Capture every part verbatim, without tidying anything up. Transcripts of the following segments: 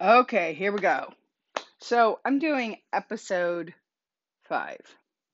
Okay, here we go. So I'm doing episode five.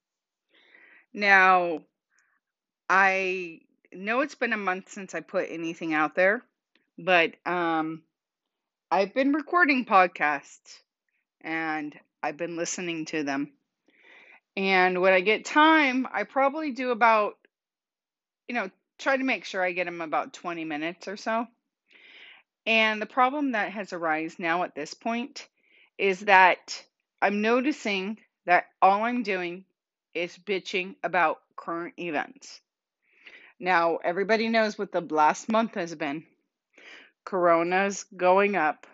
Now, I know it's been a month since I put anything out there, but um, I've been recording podcasts and I've been listening to them. And when I get time, I probably do about, you know, try to make sure I get them about twenty minutes or so. And the problem that has arisen now at this point is that I'm noticing that all I'm doing is bitching about current events. Now, everybody knows what the last month has been. Corona's going up.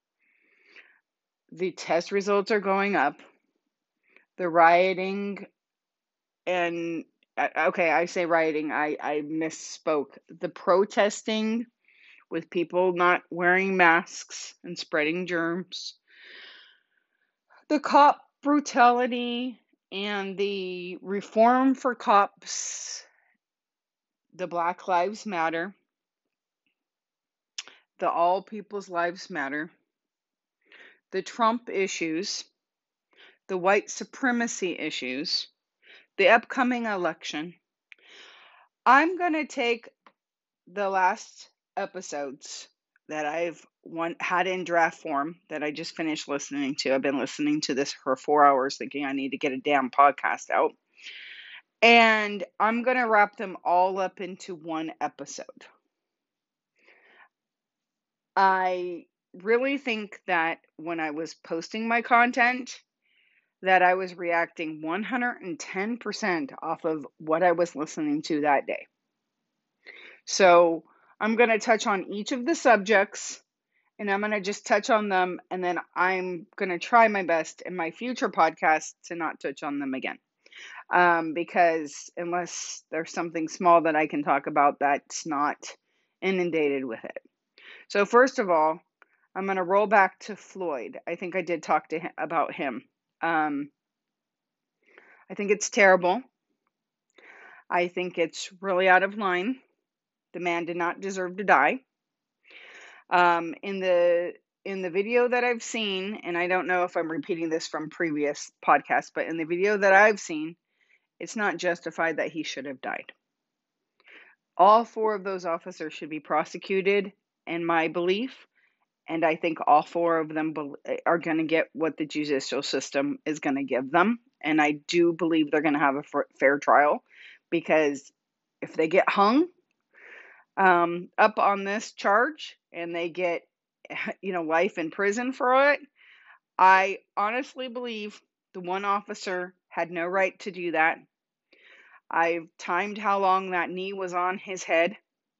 The test results are going up. The rioting and uh, okay, I say rioting, I, I misspoke. The protesting with people not wearing masks and spreading germs. The cop brutality and the reform for cops, the Black Lives Matter, the All People's Lives Matter, the Trump issues, the white supremacy issues, the upcoming election. I'm going to take the last episodes that I've one, had in draft form that I just finished listening to. I've been listening to this for four hours thinking I need to get a damn podcast out. And I'm going to wrap them all up into one episode. I really think that when I was posting my content, that I was reacting one hundred ten percent off of what I was listening to that day. So I'm going to touch on each of the subjects and I'm going to just touch on them. And then I'm going to try my best in my future podcasts to not touch on them again. Um, because unless there's something small that I can talk about that's not inundated with it. So first of all, I'm going to roll back to Floyd. I think I did talk to him about him. Um, I think it's terrible. I think it's really out of line. The man did not deserve to die. Um, in the in the video that I've seen, and I don't know if I'm repeating this from previous podcasts, but in the video that I've seen, it's not justified that he should have died. All four of those officers should be prosecuted, in my belief, and I think all four of them are going to get what the judicial system is going to give them, and I do believe they're going to have a fair trial, because if they get hung um, up on this charge and they get, you know, life in prison for it, I honestly believe the one officer had no right to do that. I've timed how long that knee was on his head,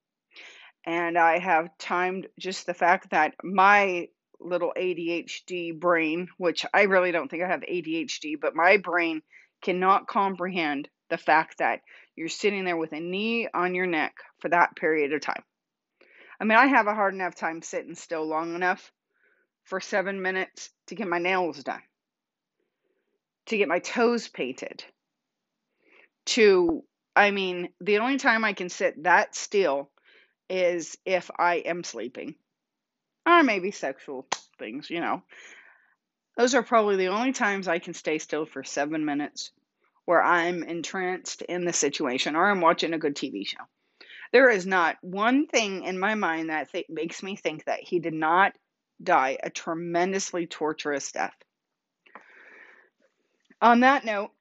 and I have timed just the fact that my little A D H D brain, which I really don't think I have A D H D, but my brain cannot comprehend the fact that you're sitting there with a knee on your neck for that period of time. I mean, I have a hard enough time sitting still long enough for seven minutes to get my nails done, to get my toes painted, to, I mean, the only time I can sit that still is if I am sleeping, or maybe sexual things, you know. Those are probably the only times I can stay still for seven minutes where I'm entranced in the situation or I'm watching a good T V show. There is not one thing in my mind that th- makes me think that he did not die a tremendously torturous death. On that note,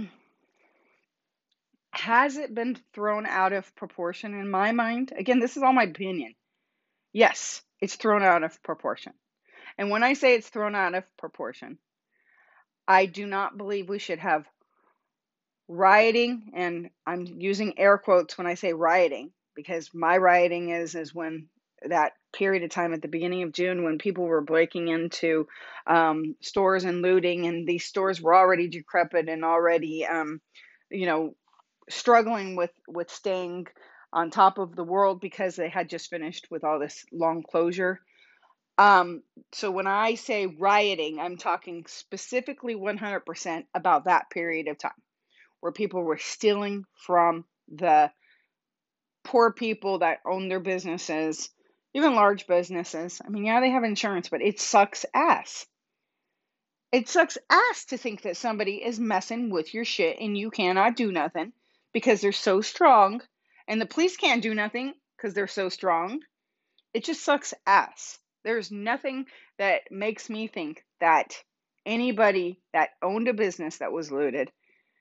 has it been thrown out of proportion in my mind? Again, this is all my opinion. Yes, it's thrown out of proportion. And when I say it's thrown out of proportion, I do not believe we should have rioting, and I'm using air quotes when I say rioting, because my rioting is is when that period of time at the beginning of June when people were breaking into um, stores and looting, and these stores were already decrepit and already, um, you know, struggling with with staying on top of the world because they had just finished with all this long closure. Um, so when I say rioting, I'm talking specifically one hundred percent about that period of time where people were stealing from the poor people that own their businesses, Even large businesses. I mean, yeah, they have insurance, but it sucks ass. It sucks ass to think that somebody is messing with your shit and you cannot do nothing because they're so strong, and the police can't do nothing because they're so strong. It just sucks ass. There's nothing that makes me think that anybody that owned a business that was looted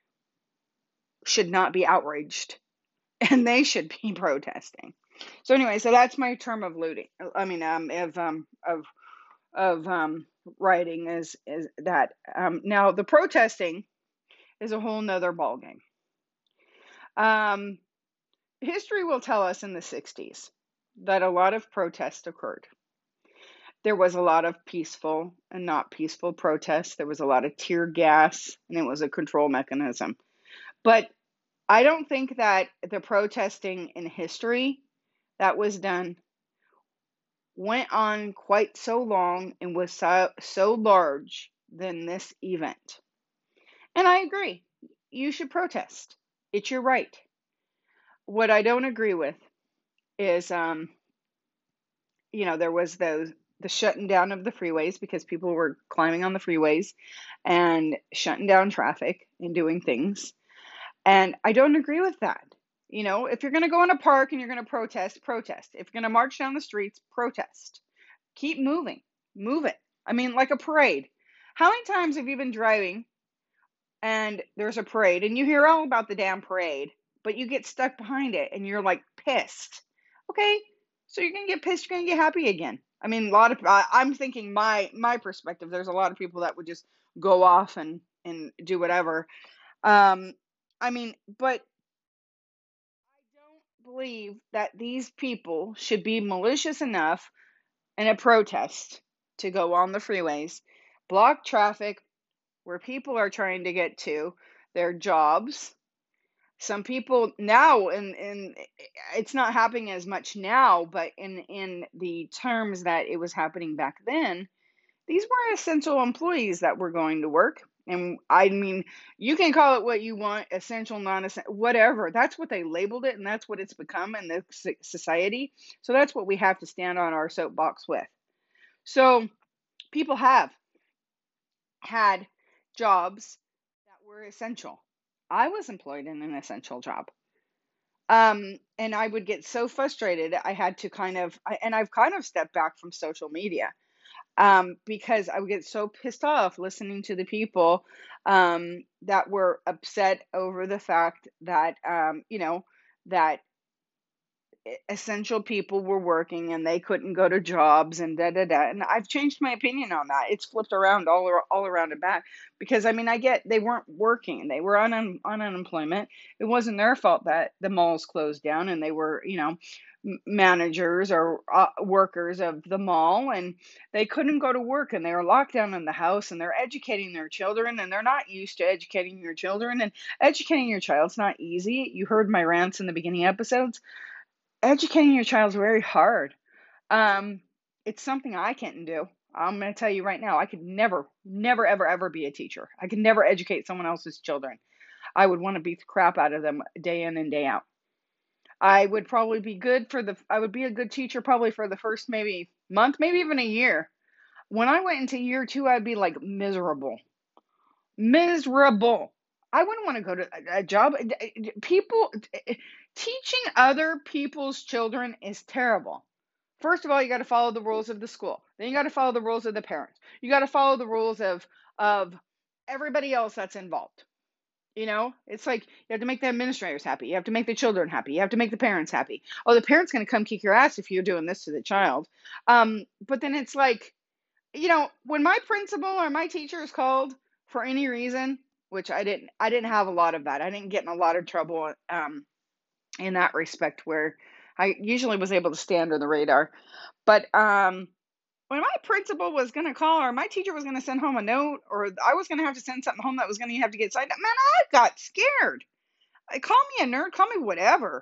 should not be outraged and they should be protesting. So anyway, so that's my term of looting. I mean, um, of um, of of um, writing is is that. Um, now the protesting is a whole nother ballgame. Um, history will tell us in the sixties that a lot of protests occurred. There was a lot of peaceful and not peaceful protests. There was a lot of tear gas, and it was a control mechanism. But I don't think that the protesting in history that was done went on quite so long and was so, so large than this event. And I agree. You should protest. It's your right. What I don't agree with is, um, you know, there was those the shutting down of the freeways because people were climbing on the freeways and shutting down traffic and doing things. And I don't agree with that. You know, if you're going to go in a park and you're going to protest, protest. If you're going to march down the streets, protest. Keep moving. Move it. I mean, like a parade. How many times have you been driving and there's a parade and you hear all about the damn parade, but you get stuck behind it and you're like pissed? Okay, so you're gonna get pissed, you're gonna get happy again. I mean, a lot of I, I'm thinking my my perspective. There's a lot of people that would just go off and and do whatever. Um, I mean, but I don't believe that these people should be malicious enough in a protest to go on the freeways, block traffic where people are trying to get to their jobs. Some people now, and and it's not happening as much now, but in in the terms that it was happening back then, these were essential employees that were going to work. And I mean, you can call it what you want, essential, non-essential, whatever. That's what they labeled it, and that's what it's become in the society. So that's what we have to stand on our soapbox with. So people have had jobs that were essential. I was employed in an essential job. Um, and I would get so frustrated. I had to kind of, I, and I've kind of stepped back from social media, um, because I would get so pissed off listening to the people, um, that were upset over the fact that, um, you know, that essential people were working and they couldn't go to jobs and da da da. And I've changed my opinion on that. It's flipped around all ar- all around and back, because I mean, I get they weren't working, they were on un- on unemployment. It wasn't their fault that the malls closed down and they were, you know, m- managers or uh, workers of the mall, and they couldn't go to work and they were locked down in the house, and they're educating their children, and they're not used to educating your children. And educating your child's not easy. You heard my rants in the beginning episodes. Educating your child's very hard. Um, it's something I can't do. I'm going to tell you right now, I could never, never, ever, ever be a teacher. I could never educate someone else's children. I would want to beat the crap out of them day in and day out. I would probably be good for the, I would be a good teacher probably for the first maybe month, maybe even a year. When I went into year two, I'd be like miserable. Miserable. I wouldn't want to go to a, a job. People, teaching other people's children is terrible. First of all, you got to follow the rules of the school. Then you got to follow the rules of the parents. You got to follow the rules of of everybody else that's involved. You know, it's like you have to make the administrators happy. You have to make the children happy. You have to make the parents happy. Oh, the parent's going to come kick your ass if you're doing this to the child. Um, but then it's like, you know, when my principal or my teacher is called for any reason, which I didn't, I didn't have a lot of that. I didn't get in a lot of trouble, um, in that respect, where I usually was able to stay under the radar. But um, when my principal was going to call, or my teacher was going to send home a note, or I was going to have to send something home that was going to have to get signed, man, I got scared. Like, call me a nerd, call me whatever.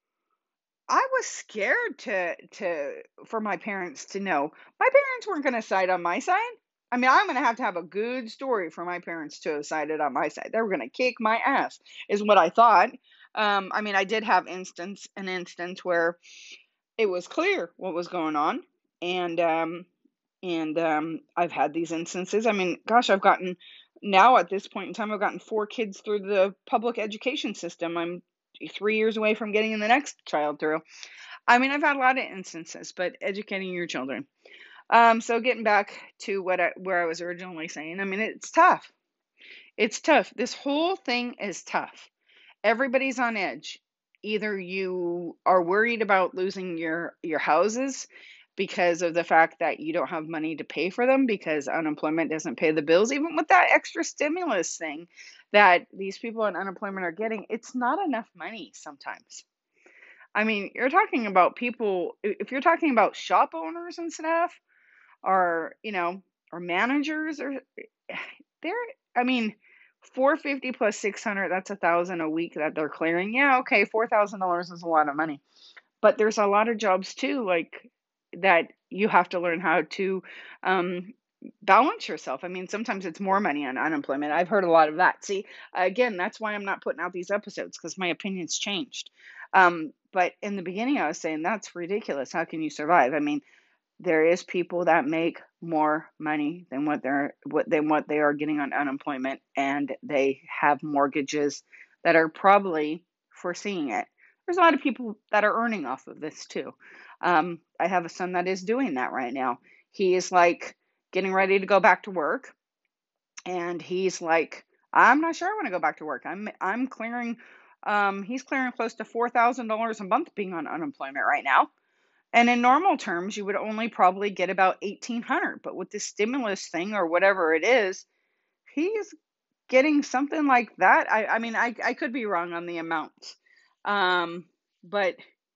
I was scared to to for my parents to know. My parents weren't going to side on my side. I mean, I'm going to have to have a good story for my parents to have sided on my side. They were going to kick my ass, is what I thought. Um, I mean, I did have instance an instance where it was clear what was going on. And um, and um, I've had these instances. I mean, gosh, I've gotten now at this point in time, I've gotten four kids through the public education system. I'm three years away from getting the next child through. I mean, I've had a lot of instances, but educating your children. Um, so getting back to what I, where I was originally saying, I mean, it's tough. It's tough. This whole thing is tough. Everybody's on edge. Either you are worried about losing your your houses because of the fact that you don't have money to pay for them because unemployment doesn't pay the bills, even with that extra stimulus thing that these people on unemployment are getting, it's not enough money sometimes. I mean, you're talking about people, if you're talking about shop owners and stuff, or, you know, or managers, or they're, I mean, four fifty plus six hundred, that's a thousand a week that they're clearing. Yeah, okay, four thousand dollars is a lot of money. But there's a lot of jobs too, like that you have to learn how to um, balance yourself. I mean, sometimes it's more money on unemployment. I've heard a lot of that. See, again, that's why I'm not putting out these episodes because my opinion's changed. Um, but in the beginning, I was saying that's ridiculous. How can you survive? I mean, there is people that make more money than what they're what than what they are getting on unemployment, and they have mortgages that are probably foreseeing it. There's a lot of people that are earning off of this too. Um, I have a son that is doing that right now. He is like getting ready to go back to work, and he's like, I'm not sure I want to go back to work. I'm I'm clearing. Um, he's clearing close to four thousand dollars a month being on unemployment right now. And in normal terms, you would only probably get about eighteen hundred. But with this stimulus thing or whatever it is, he's getting something like that. I, I mean, I, I could be wrong on the amounts. Um, but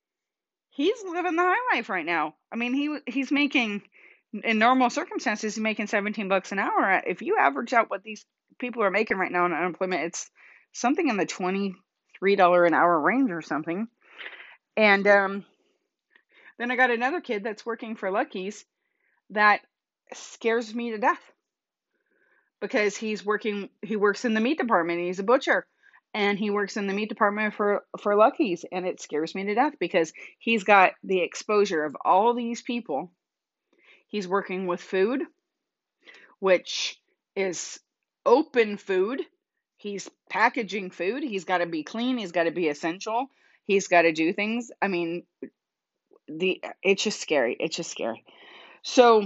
he's living the high life right now. I mean, he he's making, in normal circumstances, he's making seventeen bucks an hour. If you average out what these people are making right now on unemployment, it's something in the twenty-three dollars an hour range or something. And um, then I got another kid that's working for Lucky's that scares me to death because he's working he works in the meat department. He's a butcher, and he works in the meat department for for Lucky's, and it scares me to death because he's got the exposure of all these people. He's working with food, which is open food. He's packaging food. He's got to be clean. He's got to be essential. He's got to do things. I mean, the it's just scary. It's just scary. So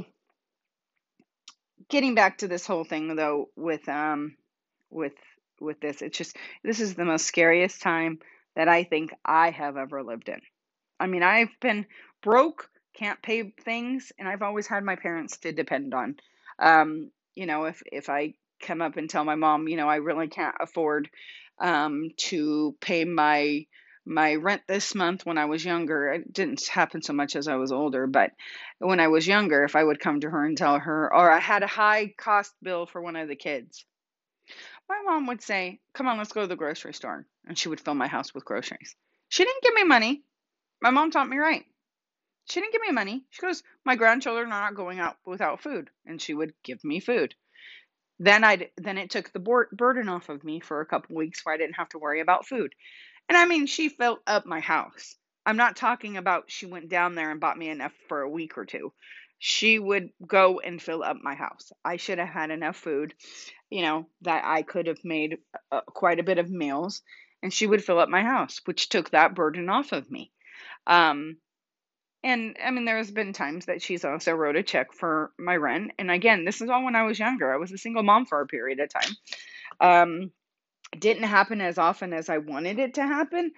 getting back to this whole thing though, with um with with this, it's just, this is the most scariest time that I think I have ever lived in. I mean, I've been broke, can't pay things, and I've always had my parents to depend on. Um, you know, if if I come up and tell my mom, you know, I really can't afford um to pay my my rent this month. When I was younger, it didn't happen so much as I was older, but when I was younger, if I would come to her and tell her, or I had a high cost bill for one of the kids, my mom would say, come on, let's go to the grocery store. And she would fill my house with groceries. She didn't give me money. My mom taught me right. She didn't give me money. She goes, my grandchildren are not going out without food. And she would give me food. Then I then it took the bor- burden off of me for a couple weeks where I didn't have to worry about food. And I mean, she filled up my house. I'm not talking about she went down there and bought me enough for a week or two. She would go and fill up my house. I should have had enough food, you know, that I could have made uh, quite a bit of meals, and she would fill up my house, which took that burden off of me. Um, and I mean, there's been times that she's also wrote a check for my rent. And again, this is all when I was younger. I was a single mom for a period of time. Um, it didn't happen as often as I wanted it to happen.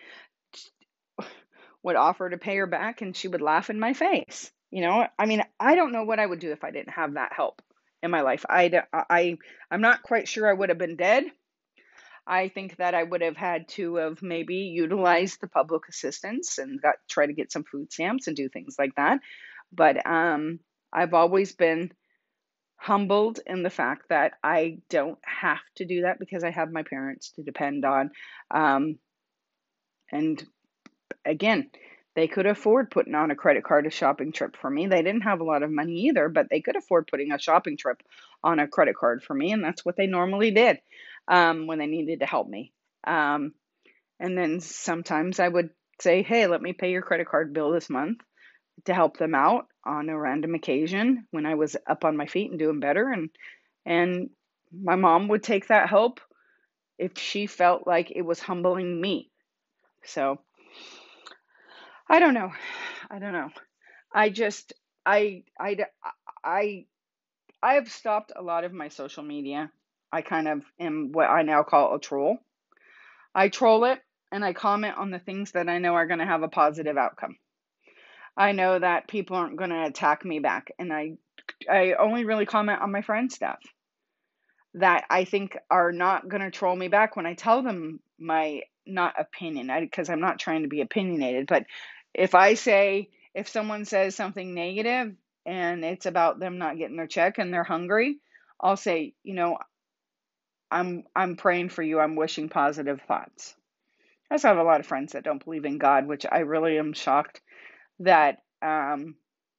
Would offer to pay her back, and she would laugh in my face. You know, I mean, I don't know what I would do if I didn't have that help in my life. I, I, I'm not quite sure I would have been dead. I think that I would have had to have maybe utilized the public assistance and got try to get some food stamps and do things like that. But um, I've always been humbled in the fact that I don't have to do that because I have my parents to depend on. Um, and again, they could afford putting on a credit card, a shopping trip for me. They didn't have a lot of money either, but they could afford putting a shopping trip on a credit card for me, and that's what they normally did um, when they needed to help me. Um, and then sometimes I would say, hey, let me pay your credit card bill this month. to help them out on a random occasion when I was up on my feet and doing better. And, and my mom would take that help if she felt like it was humbling me. So I don't know. I don't know. I just, I, I, I, I have stopped a lot of my social media. I kind of am what I now call a troll. I troll it and I comment on the things that I know are going to have a positive outcome. I know that people aren't going to attack me back, and I I only really comment on my friends' stuff that I think are not going to troll me back when I tell them my not opinion, because I'm not trying to be opinionated, but if I say if someone says something negative and it's about them not getting their check and they're hungry, I'll say, you know, I'm I'm praying for you. I'm wishing positive thoughts. I also have a lot of friends that don't believe in God, which I really am shocked that um,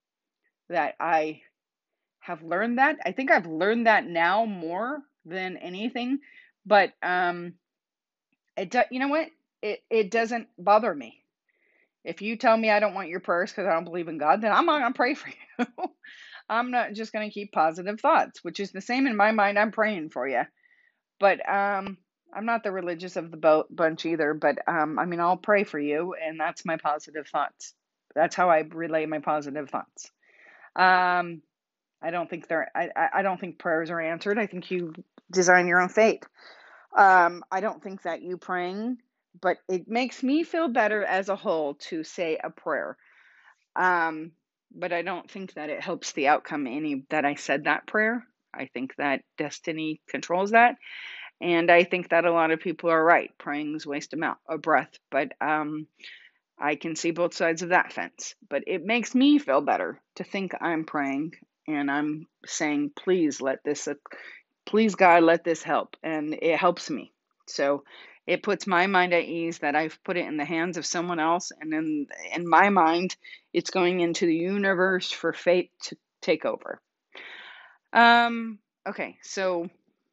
that I have learned that. I think I've learned that now more than anything, but um, it do, you know what? It it doesn't bother me. If you tell me I don't want your prayers because I don't believe in God, then I'm not gonna pray for you. I'm not just gonna keep positive thoughts, which is the same in my mind. I'm praying for you, but um, I'm not the religious of the boat bunch either. But um, I mean, I'll pray for you, and that's my positive thoughts. That's how I relay my positive thoughts. Um, I don't think they're. I, I don't think prayers are answered. I think you design your own fate. Um, I don't think that you praying, but it makes me feel better as a whole to say a prayer. Um, but I don't think that it helps the outcome any that I said that prayer. I think that destiny controls that, and I think that a lot of people are right. Praying is a waste of, mouth, of breath, but um, I can see both sides of that fence. But it makes me feel better to think I'm praying and I'm saying, please let this, uh, please God, let this help. And it helps me. So it puts my mind at ease that I've put it in the hands of someone else. And in, in my mind, it's going into the universe for fate to take over. Um, okay, so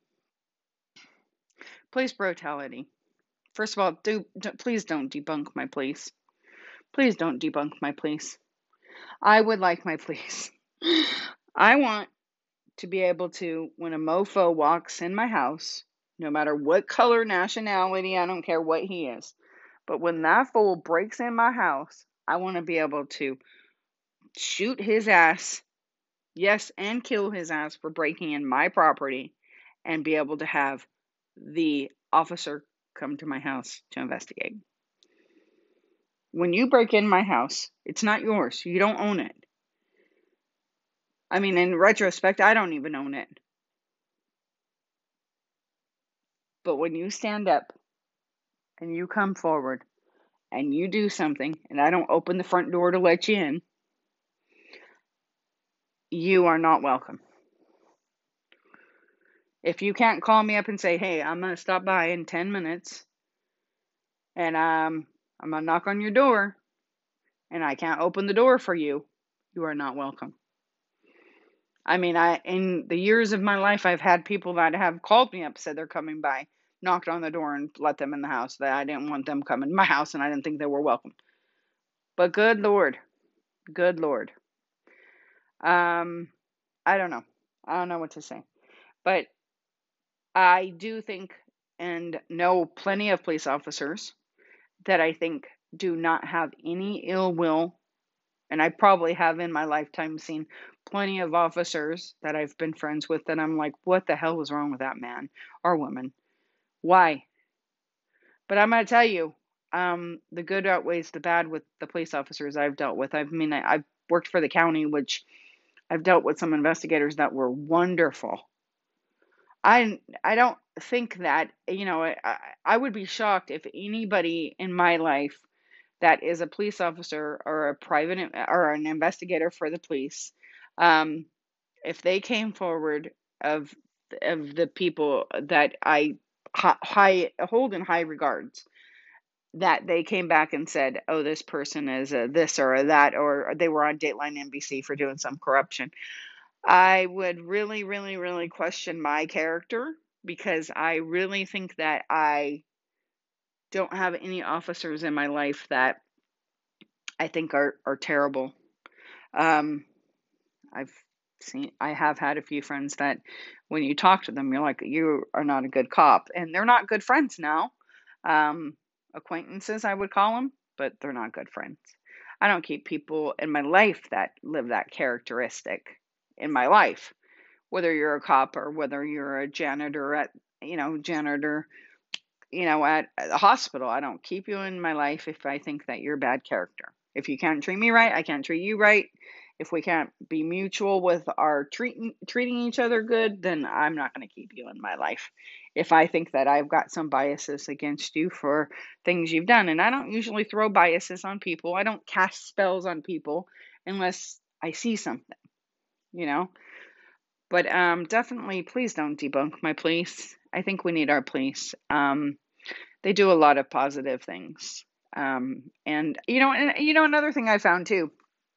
police brutality. First of all, do, do please don't debunk my police. Please don't debunk my police. I would like my police. I want to be able to, when a mofo walks in my house, no matter what color, nationality, I don't care what he is, but when that fool breaks in my house, I want to be able to shoot his ass, yes, and kill his ass for breaking in my property, and be able to have the officer come to my house to investigate. When you break in my house, it's not yours. You don't own it. I mean, in retrospect, I don't even own it. But when you stand up and you come forward and you do something and I don't open the front door to let you in, you are not welcome. If you can't call me up and say, hey, I'm going to stop by in ten minutes and um, I'm going to knock on your door and I can't open the door for you, you are not welcome. I mean, I in the years of my life, I've had people that have called me up, said they're coming by, knocked on the door and let them in the house, that I didn't want them coming to my house and I didn't think they were welcome. But good Lord, good Lord. Um, I don't know. I don't know what to say. But I do think and know plenty of police officers that I think do not have any ill will. And I probably have in my lifetime seen plenty of officers that I've been friends with that I'm like, what the hell was wrong with that man or woman? Why? But I'm going to tell you, um, the good outweighs the bad with the police officers I've dealt with. I mean, I, I've worked for the county, which I've dealt with some investigators that were wonderful. I I don't think that, you know, I, I would be shocked if anybody in my life that is a police officer or a private or an investigator for the police, um, if they came forward of of the people that I high, hold in high regards, that they came back and said, oh, this person is a this or a that, or they were on Dateline N B C for doing some corruption, I would really, really, really question my character, because I really think that I don't have any officers in my life that I think are, are terrible. Um, I've seen, I have had a few friends that when you talk to them, you're like, you are not a good cop. And they're not good friends now. Um, Acquaintances, I would call them, but they're not good friends. I don't keep people in my life that live that characteristic in my life, whether you're a cop or whether you're a janitor at, you know, janitor, you know, at a hospital. I don't keep you in my life if I think that you're a bad character. If you can't treat me right, I can't treat you right. If we can't be mutual with our treating treating each other good, then I'm not going to keep you in my life. If I think that I've got some biases against you for things you've done, and I don't usually throw biases on people. I don't cast spells on people unless I see something, you know. But um, definitely, please don't debunk my police. I think we need our police. Um, they do a lot of positive things. Um, and you know, and you know, another thing I found too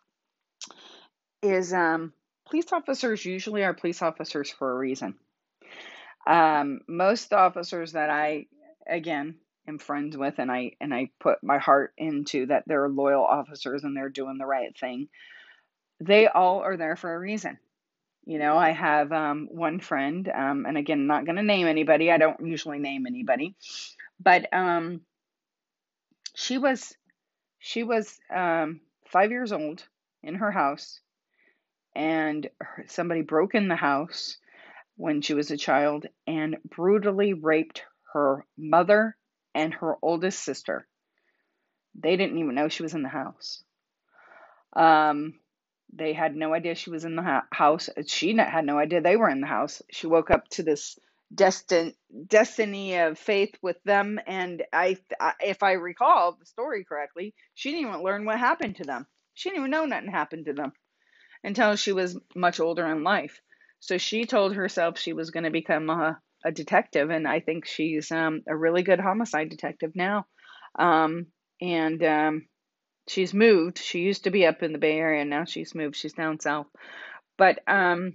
is um, police officers usually are police officers for a reason. Um, most officers that I, again, am friends with, and I and I put my heart into that they're loyal officers and they're doing the right thing. They all are there for a reason. You know, I have um, one friend, um, and again, not going to name anybody. I don't usually name anybody, but um, she was she was um, five years old in her house, and her, somebody broke in the house when she was a child and brutally raped her mother and her oldest sister. They didn't even know she was in the house. Um, they had no idea she was in the ha- house. She had no idea they were in the house. She woke up to this destin- destiny of faith with them. And I, I, if I recall the story correctly, she didn't even learn what happened to them. She didn't even know nothing happened to them until she was much older in life. So she told herself she was going to become a, a detective. And I think she's um, a really good homicide detective now. Um, and um, she's moved. She used to be up in the Bay Area, and now she's moved. She's down south. But um,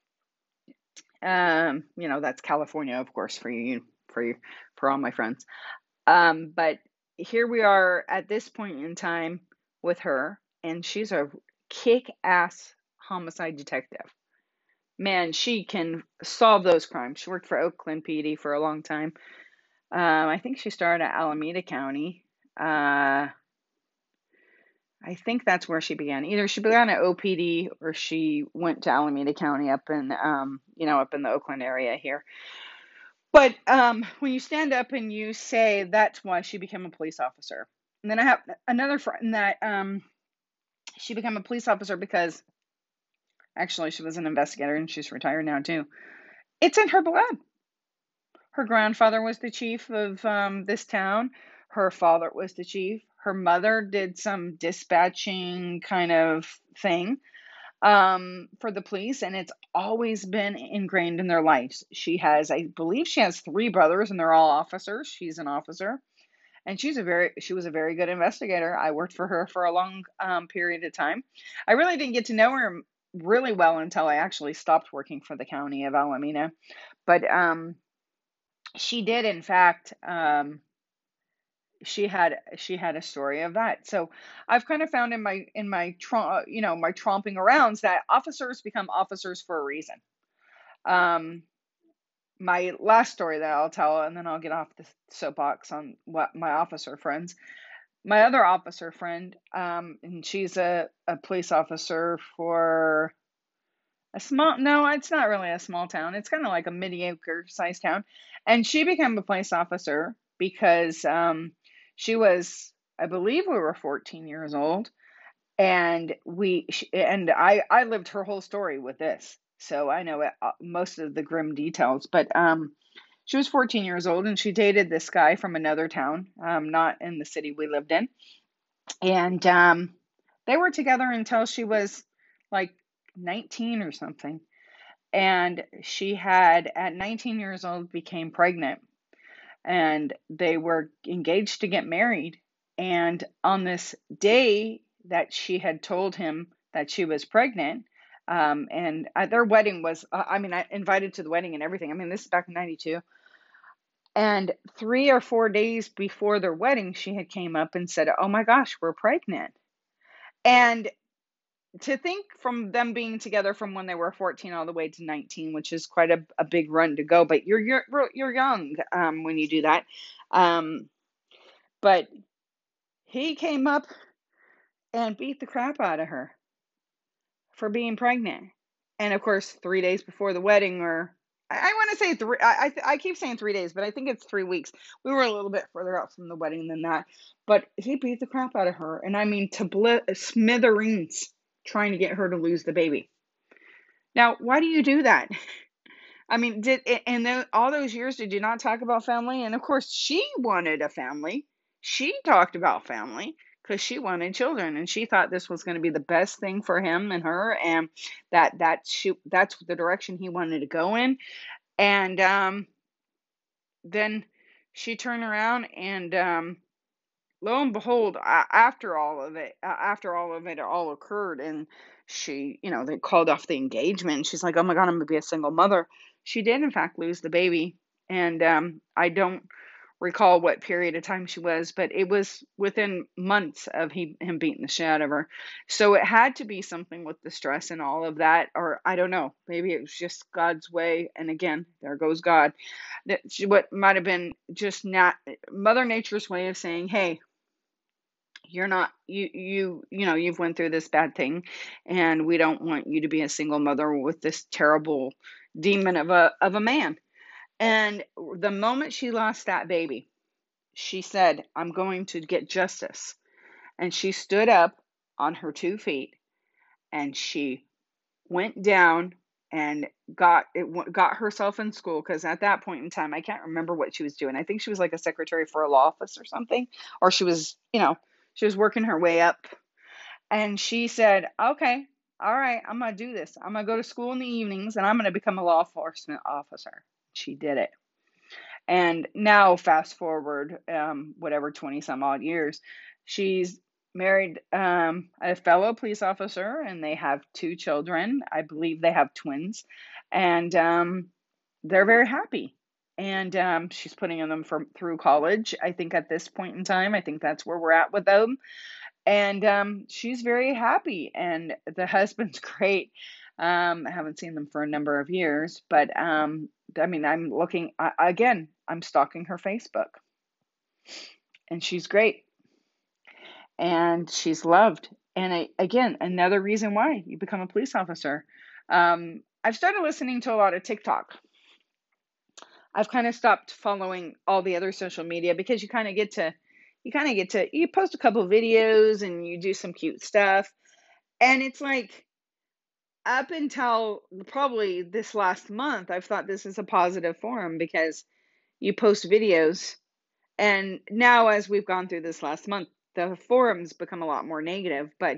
um, you know, that's California, of course, for you, for you, for all my friends. Um, but here we are at this point in time with her, and she's a kick-ass homicide detective. Man, she can solve those crimes. She worked for Oakland P D for a long time. Um, I think she started at Alameda County. Uh, I think that's where she began. Either she began at O P D or she went to Alameda County up in, um, you know, up in the Oakland area here. But um, when you stand up and you say that's why she became a police officer, and then I have another friend that um, she became a police officer because actually she was an investigator and she's retired now too. It's in her blood. Her grandfather was the chief of um, this town. Her father was the chief. Her mother did some dispatching kind of thing um, for the police, and it's always been ingrained in their lives. She has, I believe, she has three brothers, and they're all officers. She's an officer, and she's a very, she was a very good investigator. I worked for her for a long um, period of time. I really didn't get to know her really well until I actually stopped working for the county of Alameda, but um, she did, in fact. Um, she had she had a story of that. So I've kind of found in my in my tr- you know my tromping arounds that officers become officers for a reason. Um, my last story that I'll tell, and then I'll get off the soapbox on what my officer friends. My other officer friend, um, and she's a, a police officer for a small, no, it's not really a small town. It's kind of like a mediocre sized town. And she became a police officer because um, she was, I believe we were fourteen years old. And we, she, and I, I lived her whole story with this. So I know it, uh, most of the grim details. But um, she was fourteen years old and she dated this guy from another town, um, not in the city we lived in. And um, they were together until she was like nineteen or something. And she had, at nineteen years old, became pregnant, and they were engaged to get married. And on this day that she had told him that she was pregnant, um, and uh, their wedding was, uh, I mean, I invited to the wedding and everything. I mean, this is back in ninety-two. And three or four days before their wedding, she had came up and said, "Oh my gosh, we're pregnant." And to think from them being together from when they were fourteen all the way to nineteen, which is quite a, a big run to go, but you're you're you're young um, when you do that. Um, but he came up and beat the crap out of her for being pregnant. And of course, three days before the wedding, or I, I want to say three, I, I, I keep saying three days, but I think it's three weeks. We were a little bit further out from the wedding than that. But he beat the crap out of her. And I mean, to bl- smithereens, trying to get her to lose the baby. Now, why do you do that? I mean, did in the, all those years, did you not talk about family? And of course, she wanted a family. She talked about family because she wanted children, and she thought this was going to be the best thing for him and her, and that that she that's the direction he wanted to go in. And um, then she turned around and um, lo and behold, after all of it, after all of it all occurred, and she, you know, they called off the engagement. And she's like, "Oh my God, I'm gonna be a single mother." She did, in fact, lose the baby, and um, I don't recall what period of time she was, but it was within months of he him beating the shit out of her. So it had to be something with the stress and all of that, or I don't know, maybe it was just God's way. And again, there goes God. That she, what might have been just not Mother Nature's way of saying, "Hey, you're not you you you know you've went through this bad thing, and we don't want you to be a single mother with this terrible demon of a of a man." And the moment she lost that baby, she said, "I'm going to get justice." And she stood up on her two feet, and she went down and got it got herself in school, because at that point in time, I can't remember what she was doing. I think she was like a secretary for a law office or something, or she was, you know, she was working her way up. And she said, "Okay, all right, I'm going to do this. I'm going to go to school in the evenings, and I'm going to become a law enforcement officer." She did it. And now, fast forward, um, whatever, twenty some odd years, she's married um, a fellow police officer, and they have two children. I believe they have twins. And um, they're very happy. And um, she's putting them for, through college, I think, at this point in time. I think that's where we're at with them. And um, she's very happy. And the husband's great. Um, I haven't seen them for a number of years, but um, I mean, I'm looking I, again, I'm stalking her Facebook, and she's great, and she's loved. And I, again, another reason why you become a police officer. Um, I've started listening to a lot of TikTok. I've kind of stopped following all the other social media, because you kind of get to, you kind of get to, you post a couple videos and you do some cute stuff. And it's like, up until probably this last month, I've thought this is a positive forum, because you post videos. And now, as we've gone through this last month, the forums become a lot more negative. But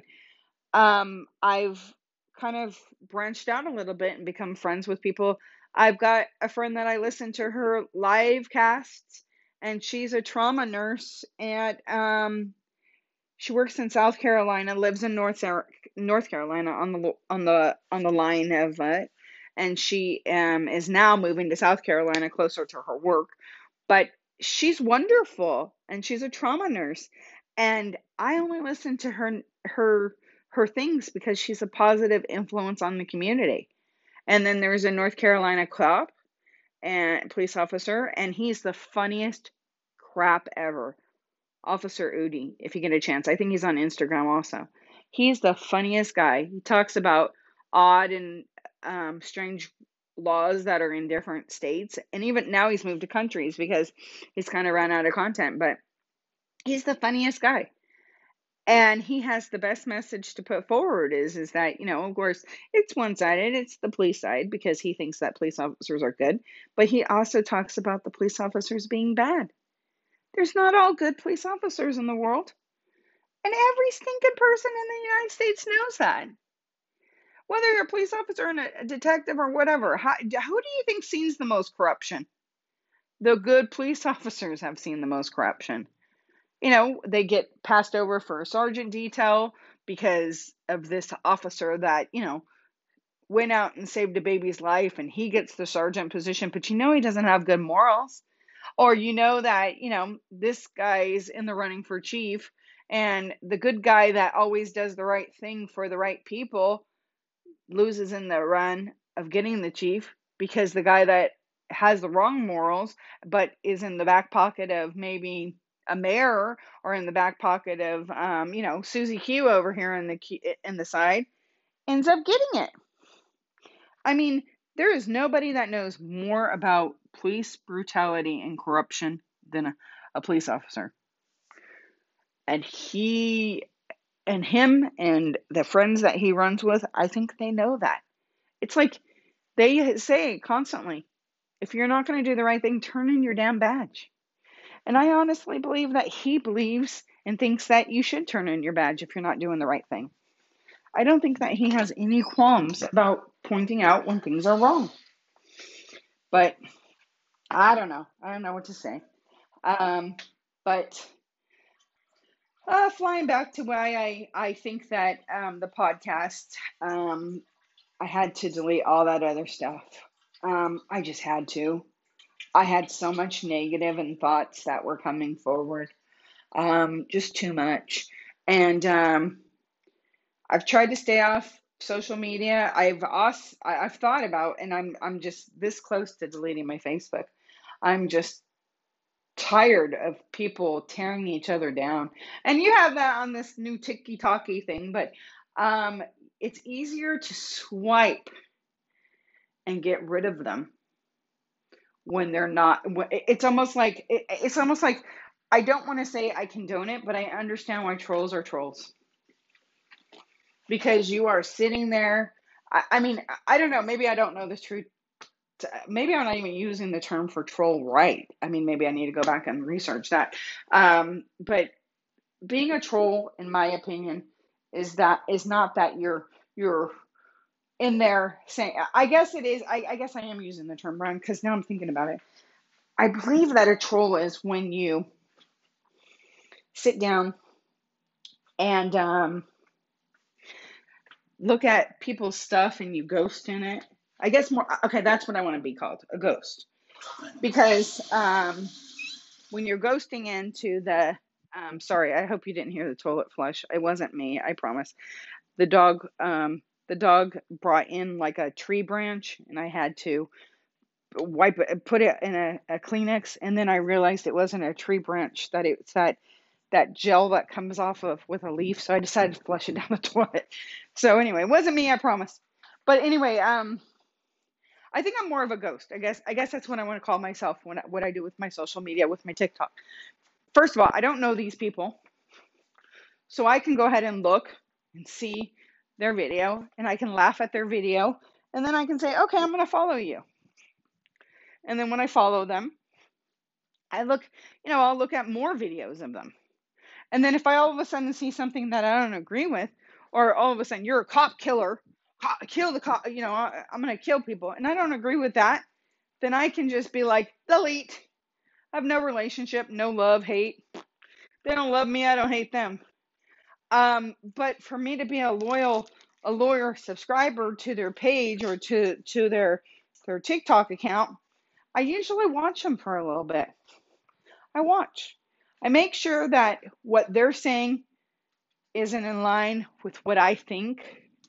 um, I've kind of branched out a little bit and become friends with people. I've got a friend that I listen to her live casts, and she's a trauma nurse at um, she works in South Carolina, lives in North North Carolina on the on the on the line of uh, and she um is now moving to South Carolina, closer to her work. But she's wonderful, and she's a trauma nurse, and I only listen to her her her things because she's a positive influence on the community. And then there's a North Carolina cop and police officer, and he's the funniest crap ever. Officer Udi, if you get a chance. I think he's on Instagram also. He's the funniest guy. He talks about odd and um, strange laws that are in different states. And even now he's moved to countries because he's kind of run out of content. But he's the funniest guy. And he has the best message to put forward is, is that, you know, of course, it's one-sided. It's the police side, because he thinks that police officers are good. But he also talks about the police officers being bad. There's not all good police officers in the world. And every stinking person in the United States knows that. Whether you're a police officer and a detective or whatever, how, who do you think sees the most corruption? The good police officers have seen the most corruption. You know, they get passed over for a sergeant detail because of this officer that, you know, went out and saved a baby's life, and he gets the sergeant position, but you know he doesn't have good morals. Or you know that, you know, this guy's in the running for chief, And the good guy that always does the right thing for the right people loses in the run of getting the chief, because the guy that has the wrong morals but is in the back pocket of maybe a mayor, or in the back pocket of um, you know, Susie Q over here in the in the side, ends up getting it. I mean, there is nobody that knows more about police brutality and corruption than a, a police officer. And he and him and the friends that he runs with, I think they know that. It's like they say constantly, if you're not going to do the right thing, turn in your damn badge. And I honestly believe that he believes and thinks that you should turn in your badge if you're not doing the right thing. I don't think that he has any qualms about pointing out when things are wrong. But I don't know. I don't know what to say. Um, but uh, flying back to why I, I think that um, the podcast, um, I had to delete all that other stuff. Um, I just had to. I had so much negative and thoughts that were coming forward. Um, just too much. And um, I've tried to stay off social media. I've also, I've thought about, and I'm I'm just this close to deleting my Facebook. I'm just tired of people tearing each other down. And you have that on this new TikTok-y thing, but um, it's easier to swipe and get rid of them when they're not. It's almost like it's almost like I don't want to say I condone it, but I understand why trolls are trolls. Because you are sitting there. I, I mean, I don't know. Maybe I don't know the truth. Maybe I'm not even using the term for troll right. I mean, maybe I need to go back and research that. Um, but being a troll, in my opinion, is that is not that you're you're in there saying. I guess it is. I, I guess I am using the term wrong, because now I'm thinking about it. I believe that a troll is when you sit down and um, look at people's stuff and you ghost in it. I guess more, okay, that's what I want to be called, a ghost. Because um, when you're ghosting into the, um, sorry, I hope you didn't hear the toilet flush. It wasn't me, I promise. The dog, um, the dog brought in like a tree branch, and I had to wipe it, put it in a, a Kleenex, and then I realized it wasn't a tree branch, that it's that that gel that comes off of with a leaf. So I decided to flush it down the toilet. So anyway, it wasn't me, I promise. But anyway, um, I think I'm more of a ghost. I guess I guess that's what I want to call myself when what I do with my social media, with my TikTok. First of all, I don't know these people, so I can go ahead and look and see their video, and I can laugh at their video, and then I can say, okay, I'm going to follow you. And then when I follow them, I look, you know, I'll look at more videos of them. And then if I all of a sudden see something that I don't agree with, or all of a sudden you're a cop killer, kill the cop, you know, I'm going to kill people, and I don't agree with that, then I can just be like, delete. I have no relationship, no love, hate. They don't love me, I don't hate them. Um, but for me to be a loyal, a loyal subscriber to their page, or to, to their, their TikTok account, I usually watch them for a little bit. I watch. I make sure that what they're saying isn't in line with what I think.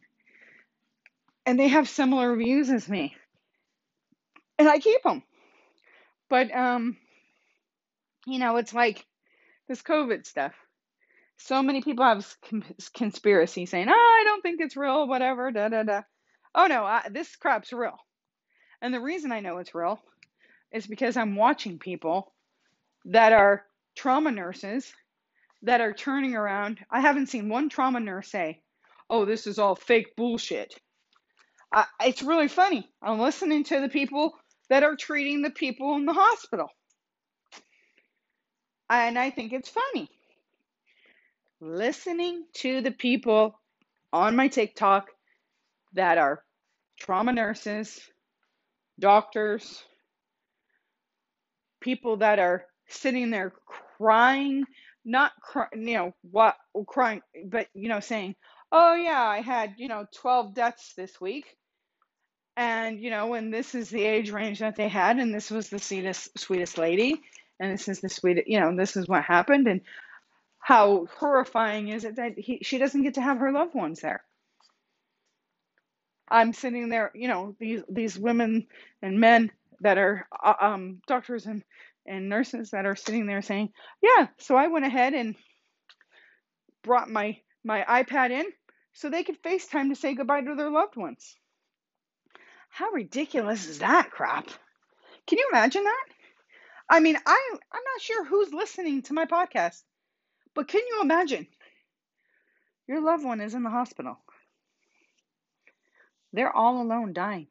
And they have similar views as me. And I keep them. But, um, you know, it's like this COVID stuff. So many people have conspiracy saying, oh, I don't think it's real, whatever, da, da, da. Oh, no, I, this crap's real. And the reason I know it's real is because I'm watching people that are trauma nurses that are turning around. I haven't seen one trauma nurse say, oh, this is all fake bullshit. Uh, it's really funny. I'm listening to the people that are treating the people in the hospital. And I think it's funny. Listening to the people on my TikTok that are trauma nurses, doctors, people that are sitting there crying, not cry, you know, what crying, but, you know, saying, oh yeah, I had, you know, twelve deaths this week. And, you know, and this is the age range that they had, and this was the sweetest, sweetest lady, and this is the sweetest, you know, this is what happened. And How horrifying is it that he, she doesn't get to have her loved ones there? I'm sitting there, you know, these these women and men that are uh, um, doctors and and nurses that are sitting there saying, yeah, so I went ahead and brought my my iPad in so they could FaceTime to say goodbye to their loved ones. How ridiculous is that crap? Can you imagine that? I mean, I I'm not sure who's listening to my podcast, but can you imagine your loved one is in the hospital? They're all alone dying,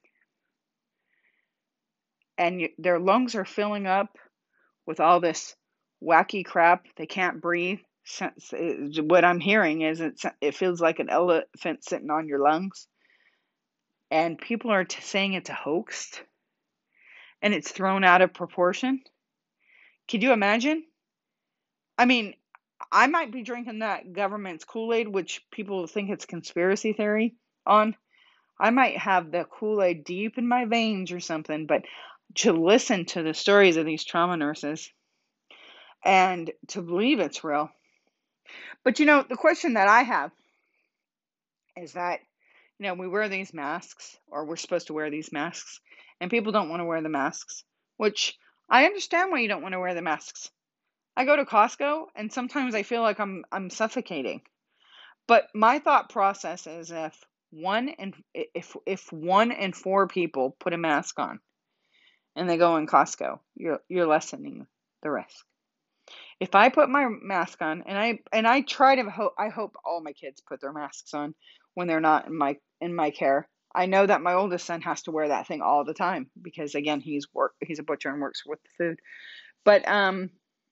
and you, their lungs are filling up with all this wacky crap. They can't breathe. What I'm hearing is it, it feels like an elephant sitting on your lungs. And people are t- saying it's a hoax and it's thrown out of proportion. Could you imagine? I mean, I might be drinking that government's Kool-Aid, which people think it's conspiracy theory on. I might have the Kool-Aid deep in my veins or something, but to listen to the stories of these trauma nurses and to believe it's real. But you know, the question that I have is that, you know, we wear these masks, or we're supposed to wear these masks, and people don't want to wear the masks, which I understand why you don't want to wear the masks. I go to Costco and sometimes I feel like I'm I'm suffocating. But my thought process is if one and if if one in four people put a mask on and they go in Costco, you're you're lessening the risk. If I put my mask on, and I and I try to hope I hope all my kids put their masks on when they're not in my in my care. I know that my oldest son has to wear that thing all the time because again he's work he's a butcher and works with the food. But um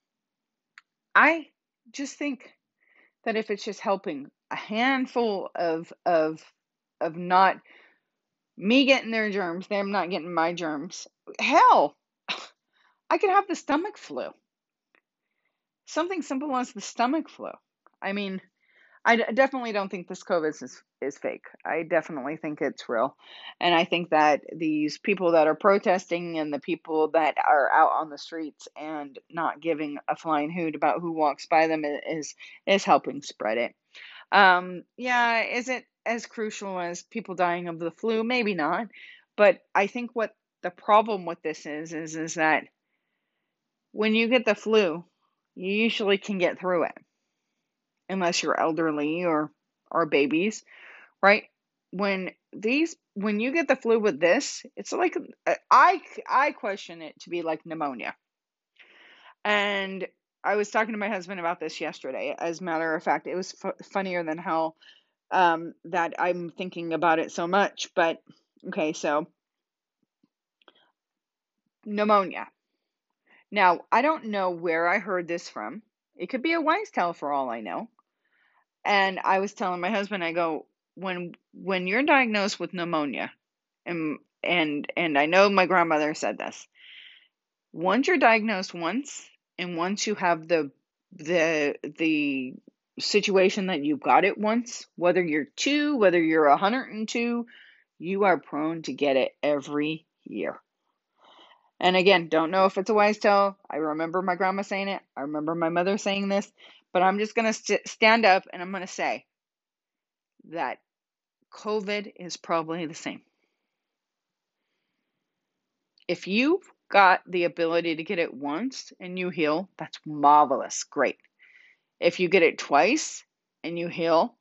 I just think that if it's just helping a handful of of of not me getting their germs, them not getting my germs, hell, I could have the stomach flu. Something simple as the stomach flu. I mean, I d- definitely don't think this COVID is is fake. I definitely think it's real, and I think that these people that are protesting and the people that are out on the streets and not giving a flying hoot about who walks by them i- is is helping spread it. Um, yeah, is it as crucial as people dying of the flu? Maybe not, but I think what the problem with this is is is that when you get the flu, you usually can get through it unless you're elderly or or babies, right? When these when you get the flu with this, it's like uh, I I question it to be like pneumonia. And I was talking to my husband about this yesterday. As a matter of fact, it was fu- funnier than how um that I'm thinking about it so much, but okay, so pneumonia. Now, I don't know where I heard this from. It could be a wise tale for all I know. And I was telling my husband, I go, when when you're diagnosed with pneumonia, and and and I know my grandmother said this. Once you're diagnosed once, and once you have the the the situation that you got it once, whether you're two, whether you're one hundred two, you are prone to get it every year. And again, don't know if it's a wise tale. I remember my grandma saying it. I remember my mother saying this, but I'm just going to st- stand up and I'm going to say that COVID is probably the same. If you've got the ability to get it once and you heal, that's marvelous. Great. If you get it twice and you heal,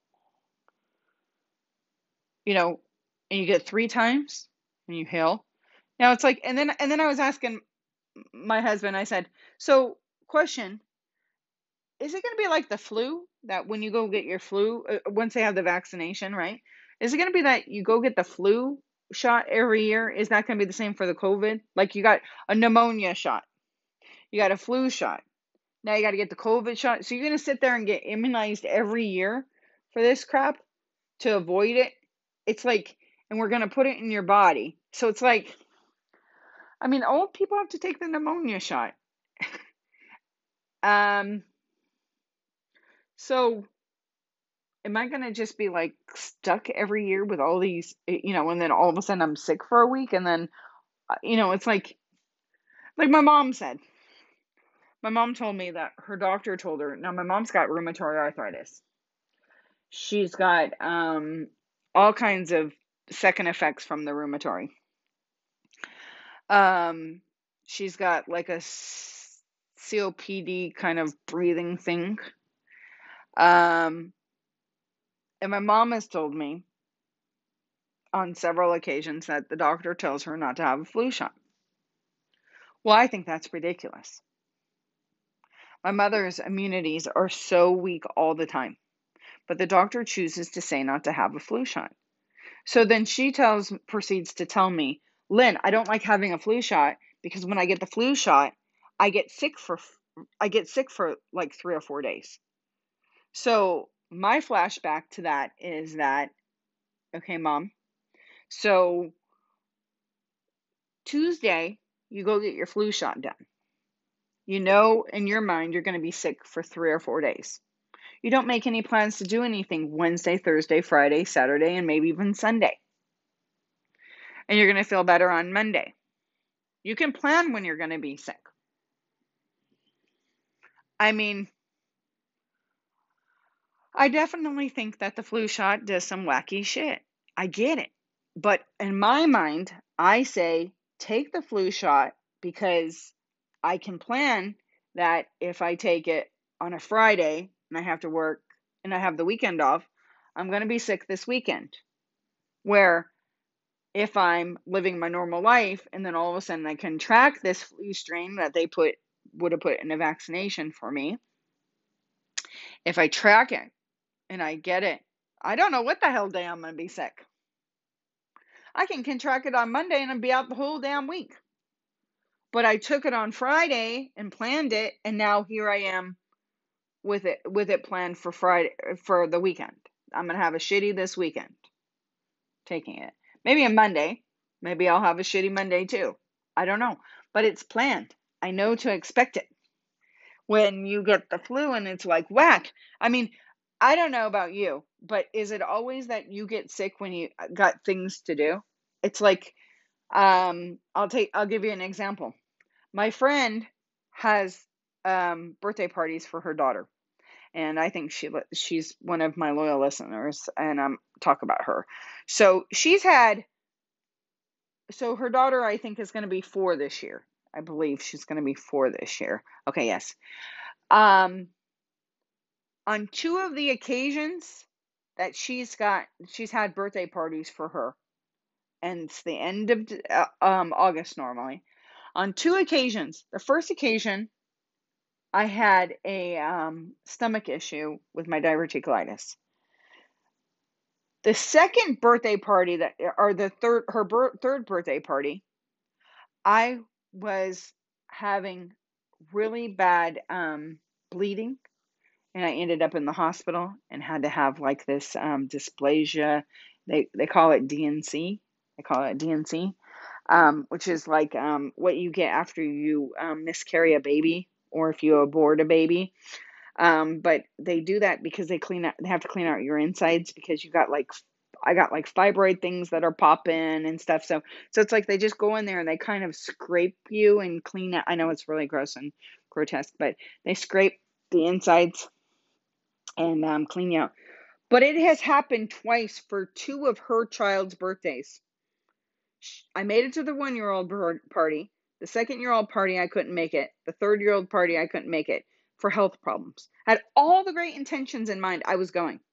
you know, and you get it three times and you heal. Now it's like, and then, and then I was asking my husband, I said, so question, is it going to be like the flu that when you go get your flu, uh, once they have the vaccination, right? Is it going to be that you go get the flu shot every year? Is that going to be the same for the COVID? Like you got a pneumonia shot, you got a flu shot. Now you got to get the COVID shot. So you're going to sit there and get immunized every year for this crap to avoid it. It's like, and we're going to put it in your body. So it's like, I mean, old people have to take the pneumonia shot. Um, so am I going to just be like stuck every year with all these, you know, and then all of a sudden I'm sick for a week and then, uh, you know, it's like, like my mom said, My mom told me that her doctor told her, now my mom's got rheumatoid arthritis. She's got um, all kinds of second effects from the rheumatoid. Um, she's got like a C O P D kind of breathing thing. Um, and my mom has told me on several occasions that the doctor tells her not to have a flu shot. Well, I think that's ridiculous. My mother's immunities are so weak all the time, but the doctor chooses to say not to have a flu shot. So then she tells, proceeds to tell me, Lynn, I don't like having a flu shot because when I get the flu shot, I get sick for, I get sick for like three or four days. So my flashback to that is that, okay, mom, so Tuesday, you go get your flu shot done. You know in your mind you're going to be sick for three or four days. You don't make any plans to do anything Wednesday, Thursday, Friday, Saturday, and maybe even Sunday. And you're going to feel better on Monday. You can plan when you're going to be sick. I mean, I definitely think that the flu shot does some wacky shit. I get it. But in my mind, I say take the flu shot because I can plan that if I take it on a Friday and I have to work and I have the weekend off, I'm going to be sick this weekend. Where if I'm living my normal life and then all of a sudden I contract this flu strain that they put would have put in a vaccination for me, if I track it and I get it, I don't know what the hell day I'm going to be sick. I can contract it on Monday and I'll be out the whole damn week. But I took it on Friday and planned it, and now here I am with it with it planned for Friday for the weekend. I'm gonna have a shitty this weekend. Taking it. Maybe a Monday. Maybe I'll have a shitty Monday too. I don't know. But it's planned. I know to expect it. When you get the flu and it's like whack. I mean, I don't know about you, but is it always that you get sick when you got things to do? It's like um I'll take I'll give you an example. My friend has um, birthday parties for her daughter, and I think she she's one of my loyal listeners, and I'm um, talk about her. So she's had, so her daughter I think is going to be four this year. I believe she's going to be four this year. Okay, yes. Um, on two of the occasions that she's got, she's had birthday parties for her, and it's the end of uh, um, August normally. On two occasions, the first occasion, I had a um, stomach issue with my diverticulitis. The second birthday party that, or the third, her bir- third birthday party, I was having really bad um, bleeding, and I ended up in the hospital and had to have like this um, dysplasia. They they call it D N C. They call it D N C, um, which is like um, what you get after you um, miscarry a baby or if you abort a baby. Um, but they do that because they clean out, they have to clean out your insides because you got like, I got like fibroid things that are popping and stuff. So, so it's like they just go in there and they kind of scrape you and clean out. I know it's really gross and grotesque, but they scrape the insides and um, clean you out. But it has happened twice for two of her child's birthdays. I made it to the one-year-old party. The second-year-old party, I couldn't make it. The third-year-old party, I couldn't make it for health problems. Had all the great intentions in mind. I was going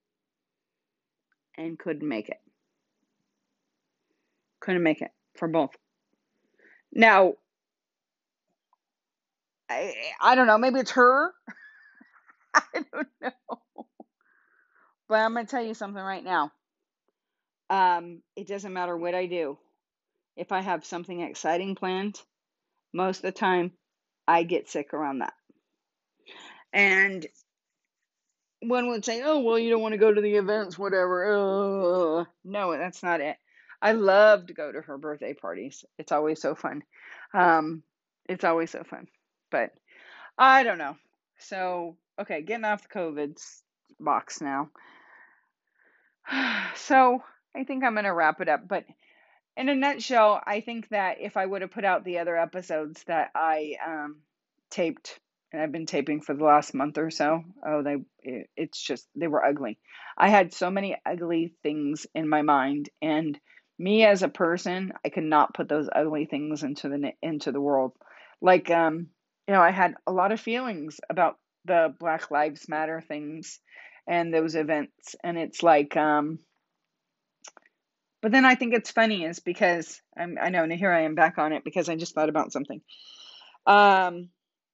and couldn't make it. Couldn't make it for both. Now, I, I don't know. Maybe it's her. I don't know. But I'm going to tell you something right now. Um, it doesn't matter what I do. If I have something exciting planned, most of the time, I get sick around that. And one would say, oh, well, you don't want to go to the events, whatever. Ugh. No, that's not it. I love to go to her birthday parties. It's always so fun. Um, it's always so fun. But I don't know. So, okay, getting off the COVID box now. So I think I'm going to wrap it up. But in a nutshell, I think that if I would have put out the other episodes that I um, taped and I've been taping for the last month or so. Oh, they, it, it's just, they were ugly. I had so many ugly things in my mind, and me as a person, I could not put those ugly things into the into the world. Like, um, you know, I had a lot of feelings about the Black Lives Matter things and those events, and it's like, um, but then I think it's funny is because I'm, I know, and here I am back on it because I just thought about something. Um,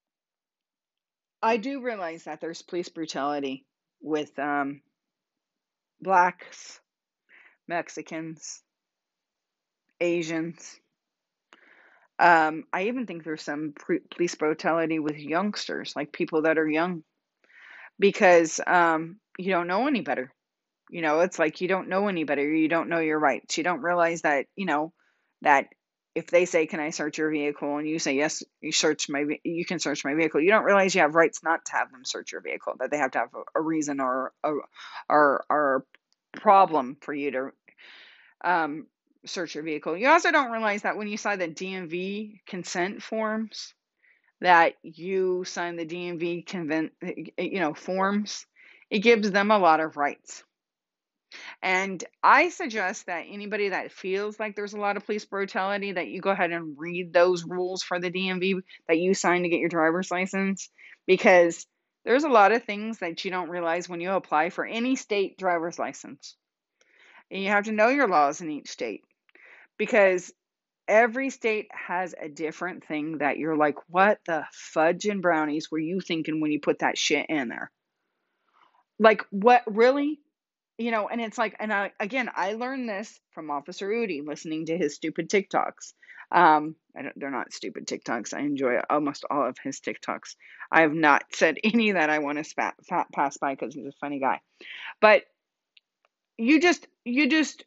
I do realize that there's police brutality with um, blacks, Mexicans, Asians. Um, I even think there's some pre- police brutality with youngsters, like people that are young, because um, you don't know any better. You know, it's like you don't know any better. You don't know your rights. You don't realize that, you know, that if they say, "Can I search your vehicle?" and you say, "Yes, you search my, you can search my vehicle," you don't realize you have rights not to have them search your vehicle. That they have to have a, a reason or a or or problem for you to um, search your vehicle. You also don't realize that when you sign the D M V consent forms, that you sign the D M V convent, you know, forms, it gives them a lot of rights. And I suggest that anybody that feels like there's a lot of police brutality, that you go ahead and read those rules for the D M V that you signed to get your driver's license, because there's a lot of things that you don't realize when you apply for any state driver's license. And you have to know your laws in each state, because every state has a different thing that you're like, what the fudge and brownies were you thinking when you put that shit in there? Like, what, really? You know, and it's like, and I, again, I learned this from Officer Udi, listening to his stupid TikToks. Um, I don't, they're not stupid TikToks. I enjoy almost all of his TikToks. I have not said any that I want to spat, fat, pass by because he's a funny guy. But you just, you just,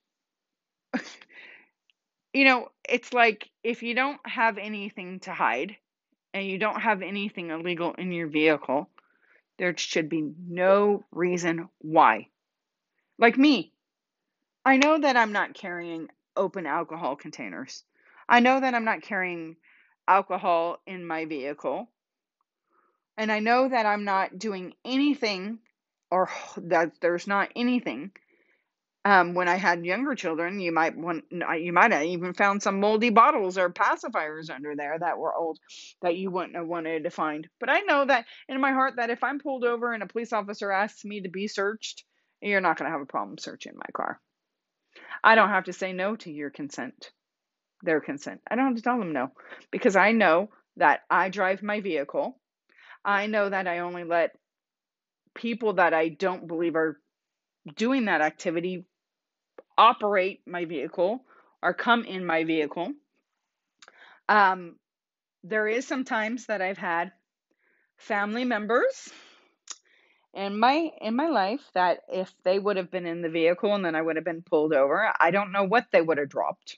you know, it's like if you don't have anything to hide and you don't have anything illegal in your vehicle, there should be no reason why. Like me, I know that I'm not carrying open alcohol containers. I know that I'm not carrying alcohol in my vehicle. And I know that I'm not doing anything, or that there's not anything. Um, when I had younger children, you might want, you might have even found some moldy bottles or pacifiers under there that were old that you wouldn't have wanted to find. But I know that in my heart that if I'm pulled over and a police officer asks me to be searched, you're not going to have a problem searching my car. I don't have to say no to your consent, their consent. I don't have to tell them no, because I know that I drive my vehicle. I know that I only let people that I don't believe are doing that activity operate my vehicle or come in my vehicle. Um, there is some times that I've had family members in my in my life that if they would have been in the vehicle and then I would have been pulled over, I don't know what they would have dropped.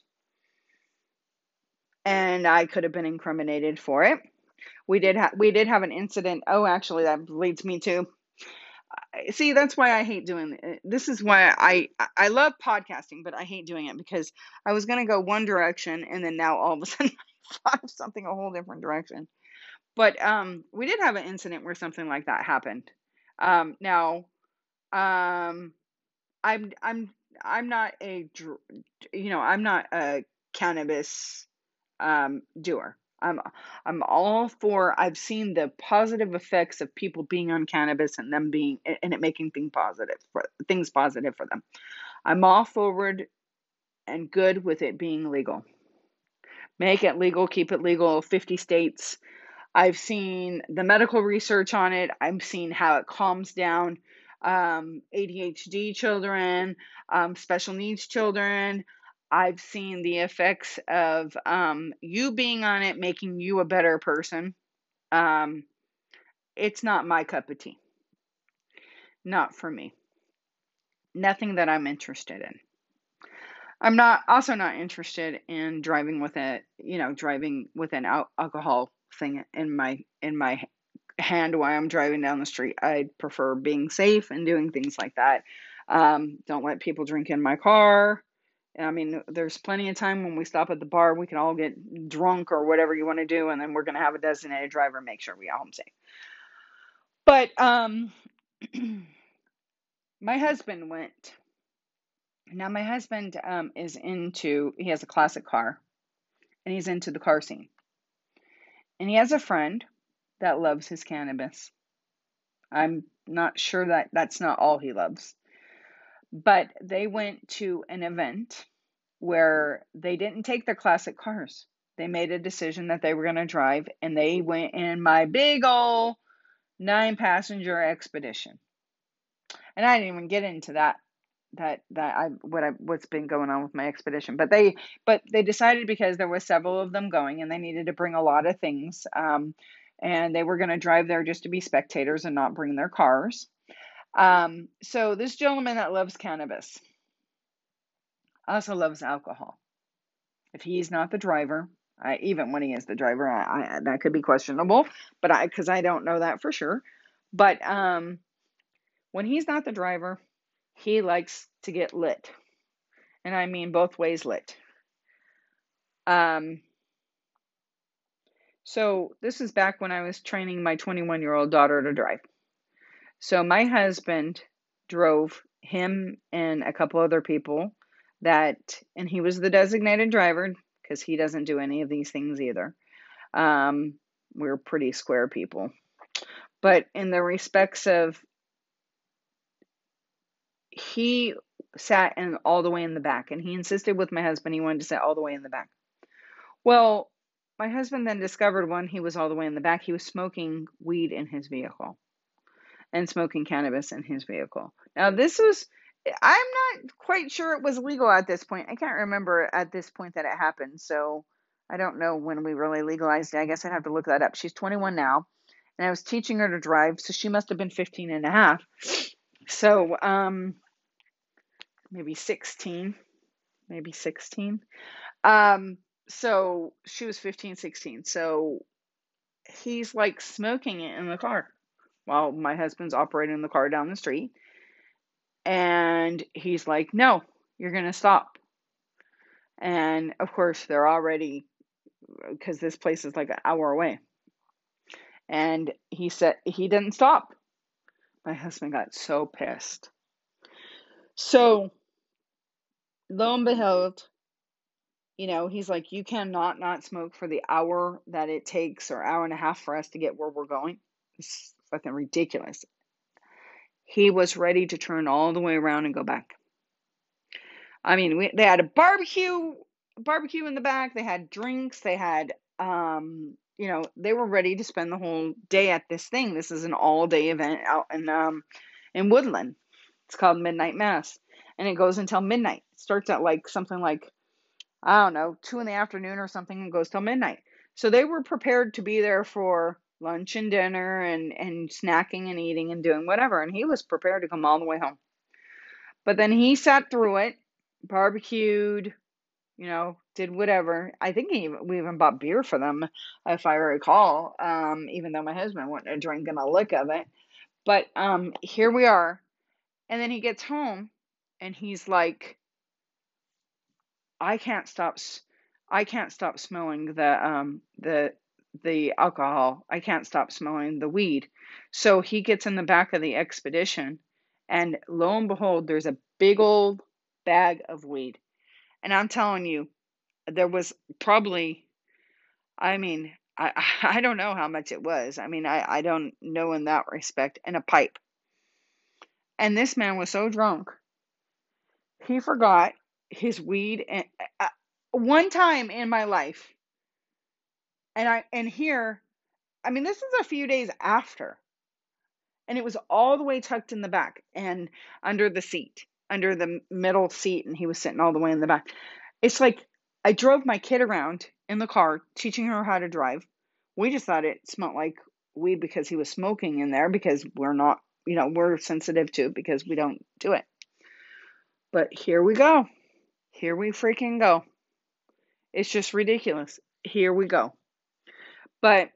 And I could have been incriminated for it. We did have we did have an incident. Oh, actually, that leads me to, see, that's why I hate doing it. This is why I I love podcasting, but I hate doing it, because I was gonna go one direction and then now all of a sudden I thought of something a whole different direction. But um, we did have an incident where something like that happened. Um, now, um, I'm I'm I'm not a you know I'm not a cannabis um, doer. I'm I'm all for. I've seen the positive effects of people being on cannabis and them being and it making things positive for things positive for them. I'm all forward and good with it being legal. Make it legal, keep it legal. fifty states. I've seen the medical research on it. I've seen how it calms down um, A D H D children, um, special needs children. I've seen the effects of um, you being on it, making you a better person. Um, it's not my cup of tea. Not for me. Nothing that I'm interested in. I'm not also not interested in driving with a, you know, driving with an al- alcohol thing in my in my hand while I'm driving down the street. I prefer being safe and doing things like that. Um, don't let people drink in my car. I mean, there's plenty of time when we stop at the bar, we can all get drunk or whatever you want to do, and then we're going to have a designated driver and make sure we get home safe. But um, my husband went. Now, my husband um, is into, he has a classic car, and he's into the car scene. And he has a friend that loves his cannabis. I'm not sure that that's not all he loves. But they went to an event where they didn't take their classic cars. They made a decision that they were going to drive, and they went in my big old nine passenger Expedition. And I didn't even get into that that that I what I what's been going on with my Expedition. But they but they decided, because there were several of them going and they needed to bring a lot of things, um, and they were going to drive there just to be spectators and not bring their cars. Um, so this gentleman that loves cannabis also loves alcohol. If he's not the driver, I, even when he is the driver, I, I, that could be questionable, but I, because I don't know that for sure. But um, when he's not the driver, he likes to get lit, and I mean both ways lit. Um, so this is back when I was training my twenty-one-year-old daughter to drive. So my husband drove him and a couple other people that, and he was the designated driver because he doesn't do any of these things either. Um, we're pretty square people. But in the respects of, he sat in all the way in the back, and he insisted with my husband he wanted to sit all the way in the back. Well, my husband then discovered when he was all the way in the back, he was smoking weed in his vehicle and smoking cannabis in his vehicle. Now, this was, I'm not quite sure it was legal at this point. I can't remember at this point that it happened. So I don't know when we really legalized it. I guess I'd have to look that up. She's twenty-one now, and I was teaching her to drive, so she must have been fifteen and a half. So, um, maybe sixteen, maybe sixteen. Um, so she was fifteen, sixteen. So he's like smoking it in the car while my husband's operating the car down the street. And he's like, no, you're going to stop. And of course, they're already, because this place is like an hour away. And he said, he didn't stop. My husband got so pissed. So lo and behold, you know, he's like, you cannot not smoke for the hour that it takes, or hour and a half, for us to get where we're going. It's fucking ridiculous. He was ready to turn all the way around and go back. I mean, we, they had a barbecue, barbecue in the back. They had drinks. They had, um, you know, they were ready to spend the whole day at this thing. This is an all-day event out in um, in Woodland. It's called Midnight Mass, and it goes until midnight. It starts at like something like, I don't know, two in the afternoon or something, and goes till midnight. So they were prepared to be there for lunch and dinner and and snacking and eating and doing whatever. And he was prepared to come all the way home. But then he sat through it, barbecued, you know, did whatever. I think he, we even bought beer for them, if I recall, um, even though my husband wasn't drinking a lick of it. But um, here we are. And then he gets home, and he's like, I can't stop, I can't stop smelling the um the the alcohol. I can't stop smelling the weed. So he gets in the back of the Expedition, and lo and behold, there's a big old bag of weed. And I'm telling you, there was probably, I mean, I I don't know how much it was. I mean, I I don't know in that respect. And a pipe. And this man was so drunk, he forgot his weed. And uh, one time in my life, and I and here, I mean, this is a few days after, and it was all the way tucked in the back and under the seat, under the middle seat, and he was sitting all the way in the back. It's like, I drove my kid around in the car, teaching her how to drive. We just thought it smelled like weed because he was smoking in there, because we're not, you know, we're sensitive to it because we don't do it. But here we go. Here we freaking go. It's just ridiculous. Here we go. But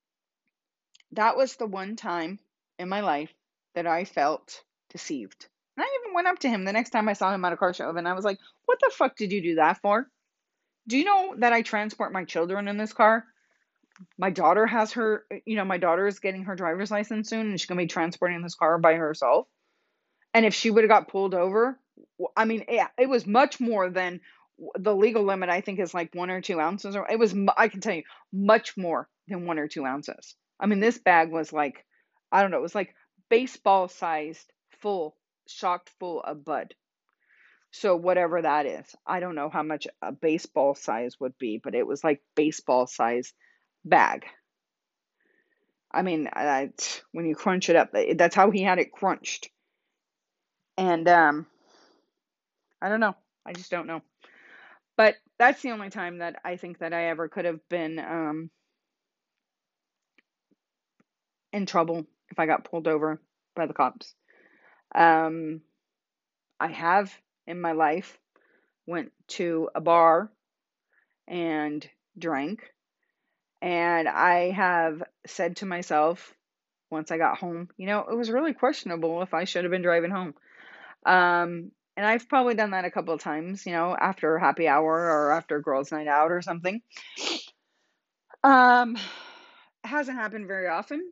that was the one time in my life that I felt deceived. And I even went up to him the next time I saw him at a car show, and I was like, what the fuck did you do that for? Do you know that I transport my children in this car? My daughter has her, you know, my daughter is getting her driver's license soon, and she's going to be transporting this car by herself. And if she would have got pulled over, I mean, yeah, it was much more than the legal limit. I think is like one or two ounces. Or it was, I can tell you, much more than one or two ounces. I mean, this bag was like, I don't know, it was like baseball sized, full, shocked full of bud. So whatever that is, I don't know how much a baseball size would be, but it was like baseball size bag. I mean, I, when you crunch it up, that's how he had it crunched. And um, I don't know. I just don't know. But that's the only time that I think that I ever could have been um, in trouble if I got pulled over by the cops. Um, I have in my life went to a bar and drank. And I have said to myself once I got home, you know, it was really questionable if I should have been driving home. Um, and I've probably done that a couple of times, you know, after happy hour or after girls' night out or something. Um, it hasn't happened very often.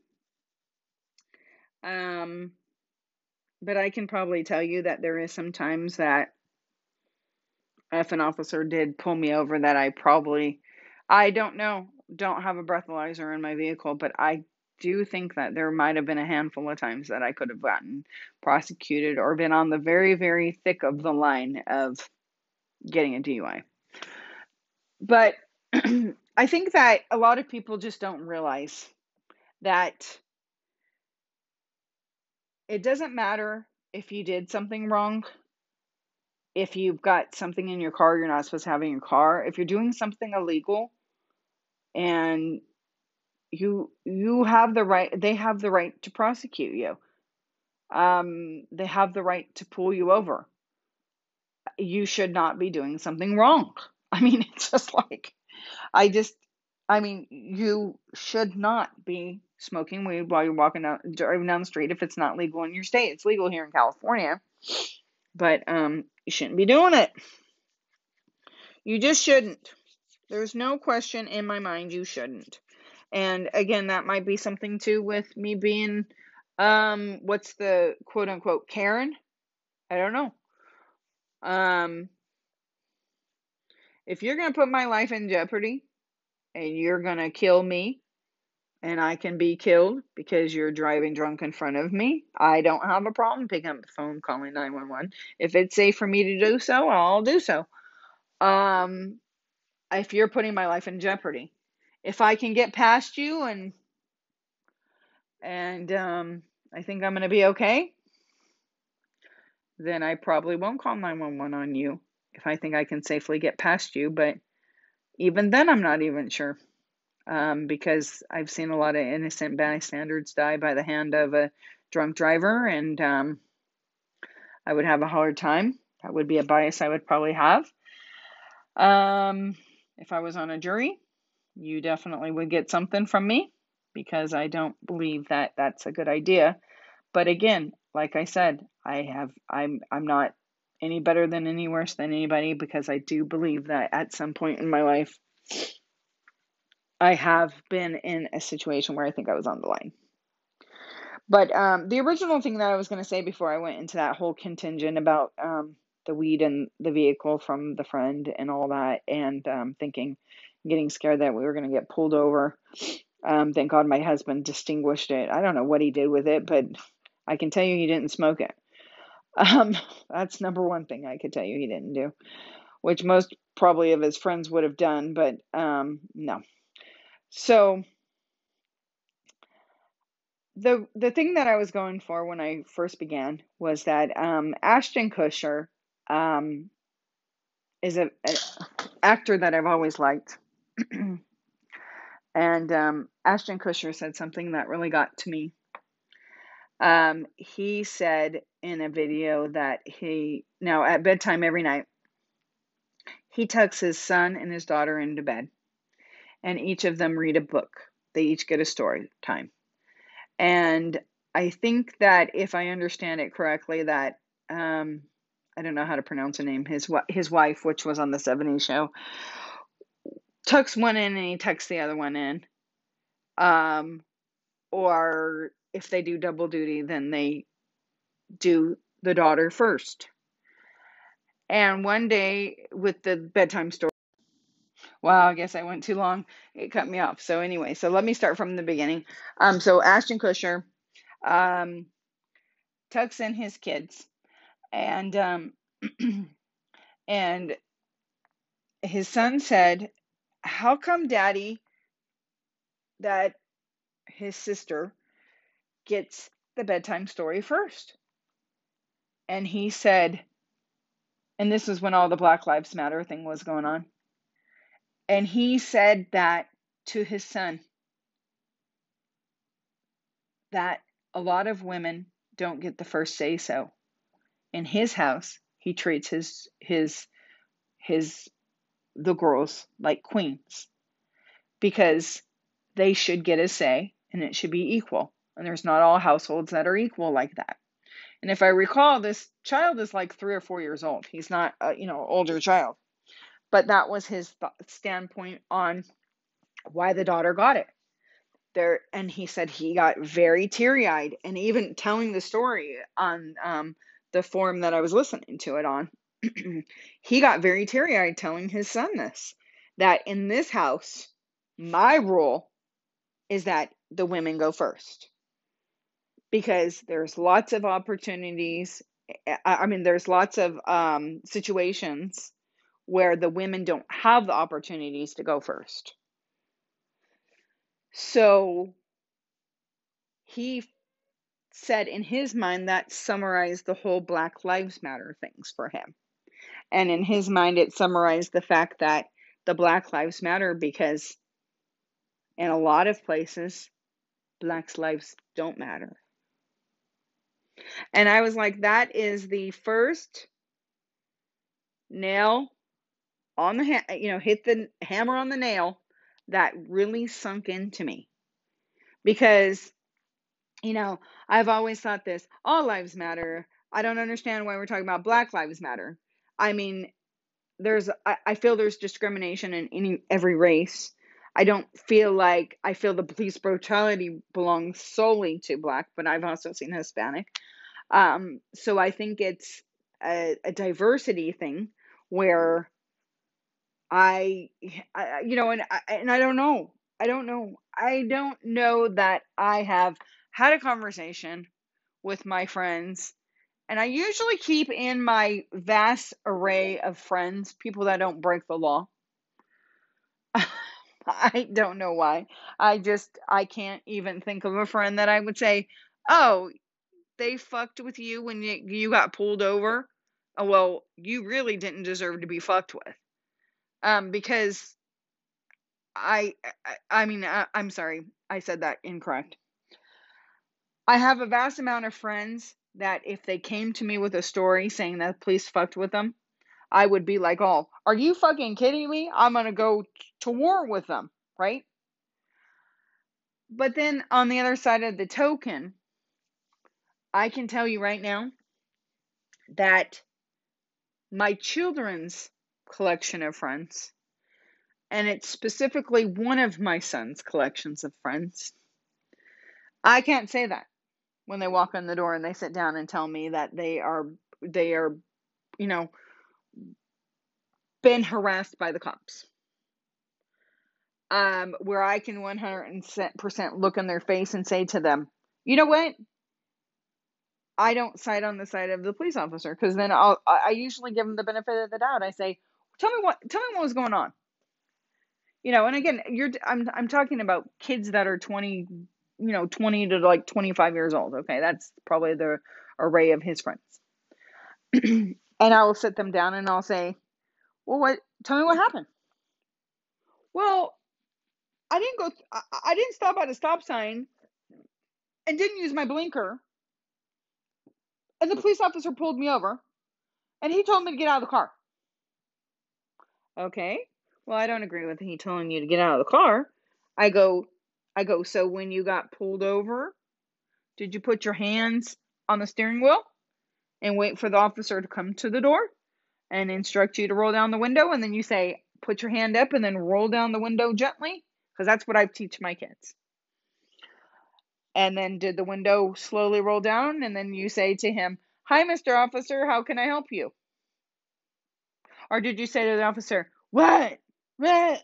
Um, but I can probably tell you that there is some times that if an officer did pull me over that I probably, I don't know, don't have a breathalyzer in my vehicle, but I do think that there might have been a handful of times that I could have gotten prosecuted or been on the very, very thick of the line of getting a D U I. But I think that a lot of people just don't realize that it doesn't matter if you did something wrong. If you've got something in your car you're not supposed to have in your car, if you're doing something illegal and you you have the right, they have the right to prosecute you. Um, they have the right to pull you over. You should not be doing something wrong. I mean, it's just like, I just, I mean, you should not be smoking weed while you're walking down, driving down the street if it's not legal in your state. It's legal here in California, but um, you shouldn't be doing it. You just shouldn't. There's no question in my mind you shouldn't. And again, that might be something too with me being, um, what's the quote unquote Karen? I don't know. Um, if you're going to put my life in jeopardy and you're going to kill me and I can be killed because you're driving drunk in front of me, I don't have a problem picking up the phone, calling nine one one. If it's safe for me to do so, I'll do so. Um, if you're putting my life in jeopardy, if I can get past you and and um, I think I'm going to be okay, then I probably won't call nine one one on you if I think I can safely get past you. But even then, I'm not even sure. Um, because I've seen a lot of innocent bystanders die by the hand of a drunk driver, and um, I would have a hard time. That would be a bias I would probably have. Um, if I was on a jury, you definitely would get something from me because I don't believe that that's a good idea. But again, like I said, I have I'm I'm not any better than any worse than anybody because I do believe that at some point in my life I have been in a situation where I think I was on the line. But um, the original thing that I was going to say before I went into that whole contingent about um, the weed and the vehicle from the friend and all that, and um, thinking, getting scared that we were going to get pulled over. Um, thank God my husband distinguished it. I don't know what he did with it, but I can tell you he didn't smoke it. Um, that's number one thing I could tell you he didn't do, which most probably of his friends would have done, but um, no. So the the thing that I was going for when I first began was that um, Ashton Kutcher um, is a, an actor that I've always liked, and um, Ashton Kutcher said something that really got to me. Um, he said in a video that he now at bedtime every night he tucks his son and his daughter into bed, and each of them read a book. They each get a story time. And I think that if I understand it correctly, that um, I don't know how to pronounce her name, his his wife, which was on the seventies show, tucks one in and he tucks the other one in. Um, or if they do double duty, then they do the daughter first. And one day with the bedtime story, wow, I guess I went too long. It cut me off. So anyway, so let me start from the beginning. Um, so Ashton Kutcher um, tucks in his kids, and um, and his son said, "How come, Daddy, that his sister gets the bedtime story first?" And he said, and this was when all the Black Lives Matter thing was going on. And he said that to his son, that a lot of women don't get the first say so. In his house, he treats his his his the girls like queens because they should get a say and it should be equal. And there's not all households that are equal like that. And if I recall, this child is like three or four years old. He's not a, you know, older child. But that was his th- standpoint on why the daughter got it. There, and he said he got very teary-eyed, and even telling the story on um, the forum that I was listening to it on, he got very teary-eyed telling his son this, that in this house, my rule is that the women go first. Because there's lots of opportunities. I mean, there's lots of um, situations where the women don't have the opportunities to go first. So he said in his mind that summarized the whole Black Lives Matter things for him. And in his mind, it summarized the fact that the Black Lives Matter because in a lot of places, Black's lives don't matter. And I was like, that is the first nail on the, ha- you know, hit the hammer on the nail that really sunk into me. Because, you know, I've always thought this, all lives matter. I don't understand why we're talking about Black Lives Matter. I mean, there's, I, I feel there's discrimination in any, every race. I don't feel like, I feel the police brutality belongs solely to Black, but I've also seen Hispanic. Um, so I think it's a, a diversity thing where I, I you know, and I, and I don't know. I don't know. I don't know that I have had a conversation with my friends, and I usually keep in my vast array of friends people that don't break the law. I don't know why. I just I can't even think of a friend that I would say, "Oh, they fucked with you when you, you got pulled over." Oh, well, you really didn't deserve to be fucked with. Um, because I, I, I mean, I, I'm sorry, I said that incorrect. I have a vast amount of friends that if they came to me with a story saying that the police fucked with them, I would be like, oh, are you fucking kidding me? I'm going to go to war with them, right? But then on the other side of the token, I can tell you right now that my children's collection of friends, and it's specifically one of my son's collections of friends, I can't say that when they walk in the door and they sit down and tell me that they are they are you know been harassed by the cops, um where I can one hundred percent look in their face and say to them, you know what, I don't side on the side of the police officer, because then I'll I usually give them the benefit of the doubt. I say, tell me what tell me what was going on, you know and again, you're I'm I'm talking about kids that are twenty, you know twenty to like twenty-five years old. Okay, that's probably the array of his friends. And I will sit them down and I'll say, well, what? Tell me what happened. Well, I didn't go. Th- I, I didn't stop at a stop sign and didn't use my blinker. And the police officer pulled me over, and he told me to get out of the car. Okay. Well, I don't agree with he telling you to get out of the car. I go. I go. So when you got pulled over, did you put your hands on the steering wheel? and wait for the officer to come to the door and instruct you to roll down the window. And then you say, put your hand up and then roll down the window gently. Because that's what I teach my kids. And then did the window slowly roll down? And then you say to him, hi, Mister Officer, how can I help you? Or did you say to the officer, what? What?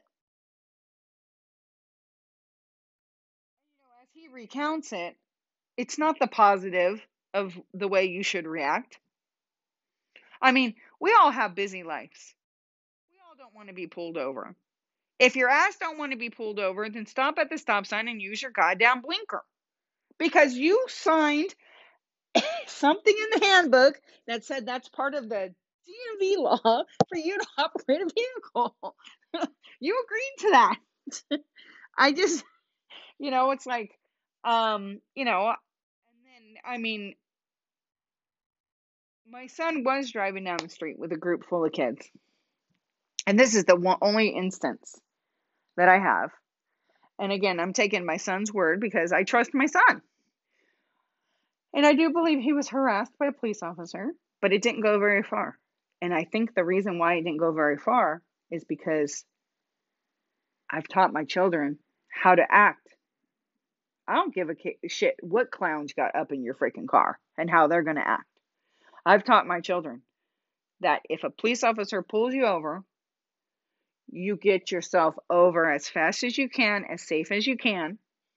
You know, as he recounts it, it's not the positive of the way you should react. I mean, we all have busy lives. We all don't want to be pulled over. If your ass don't want to be pulled over, then stop at the stop sign and use your goddamn blinker. Because you signed something in the handbook that said that's part of the D M V law for you to operate a vehicle. You agreed to that. I just, you know, it's like, um, you know, and then, I mean, my son was driving down the street with a group full of kids. And this is the one, only instance that I have. And again, I'm taking my son's word because I trust my son. And I do believe he was harassed by a police officer, but it didn't go very far. And I think the reason why it didn't go very far is because I've taught my children how to act. I don't give a shit what clowns got up in your freaking car and how they're going to act. I've taught my children that if a police officer pulls you over, you get yourself over as fast as you can, as safe as you can.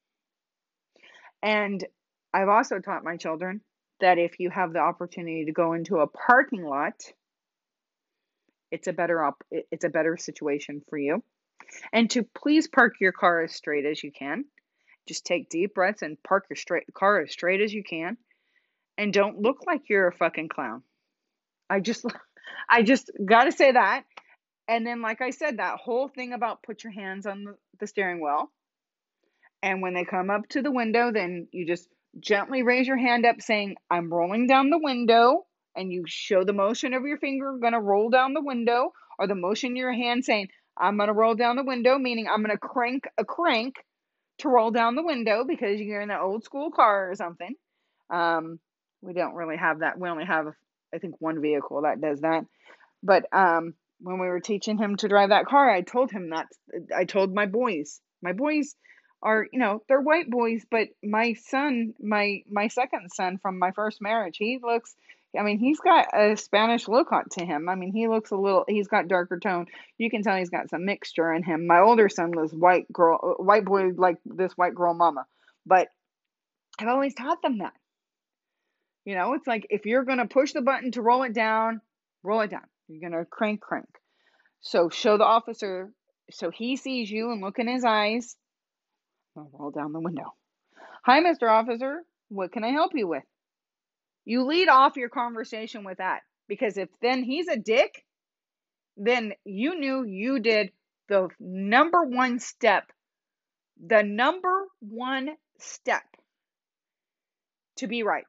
And I've also taught my children that if you have the opportunity to go into a parking lot, it's a better op- it's a better situation for you. And to please park your car as straight as you can. Just take deep breaths and park your straight car as straight as you can. And don't look like you're a fucking clown. I just I just got to say that. And then, like I said, that whole thing about put your hands on the, the steering wheel. And when they come up to the window, then you just gently raise your hand up saying, I'm rolling down the window. And you show the motion of your finger, going to roll down the window. Or the motion of your hand saying, I'm going to roll down the window, meaning I'm going to crank a crank to roll down the window because you're in an old school car or something. Um, we don't really have that. We only have, I think, one vehicle that does that. But um, when we were teaching him to drive that car, I told him that. I told my boys. My boys are, you know, they're white boys, but my son, my my second son from my first marriage, he looks, I mean, he's got a Spanish look on to him. I mean, he looks a little, he's got darker tone. You can tell he's got some mixture in him. My older son was white girl, white boy like this white girl mama. But I've always taught them that. You know, it's like if you're going to push the button to roll it down, roll it down. You're going to crank, crank. So show the officer, so he sees you and look in his eyes. I'll roll down the window. Hi, Mister Officer. What can I help you with? You lead off your conversation with that. Because if then he's a dick, then you knew you did the number one step. The number one step to be right.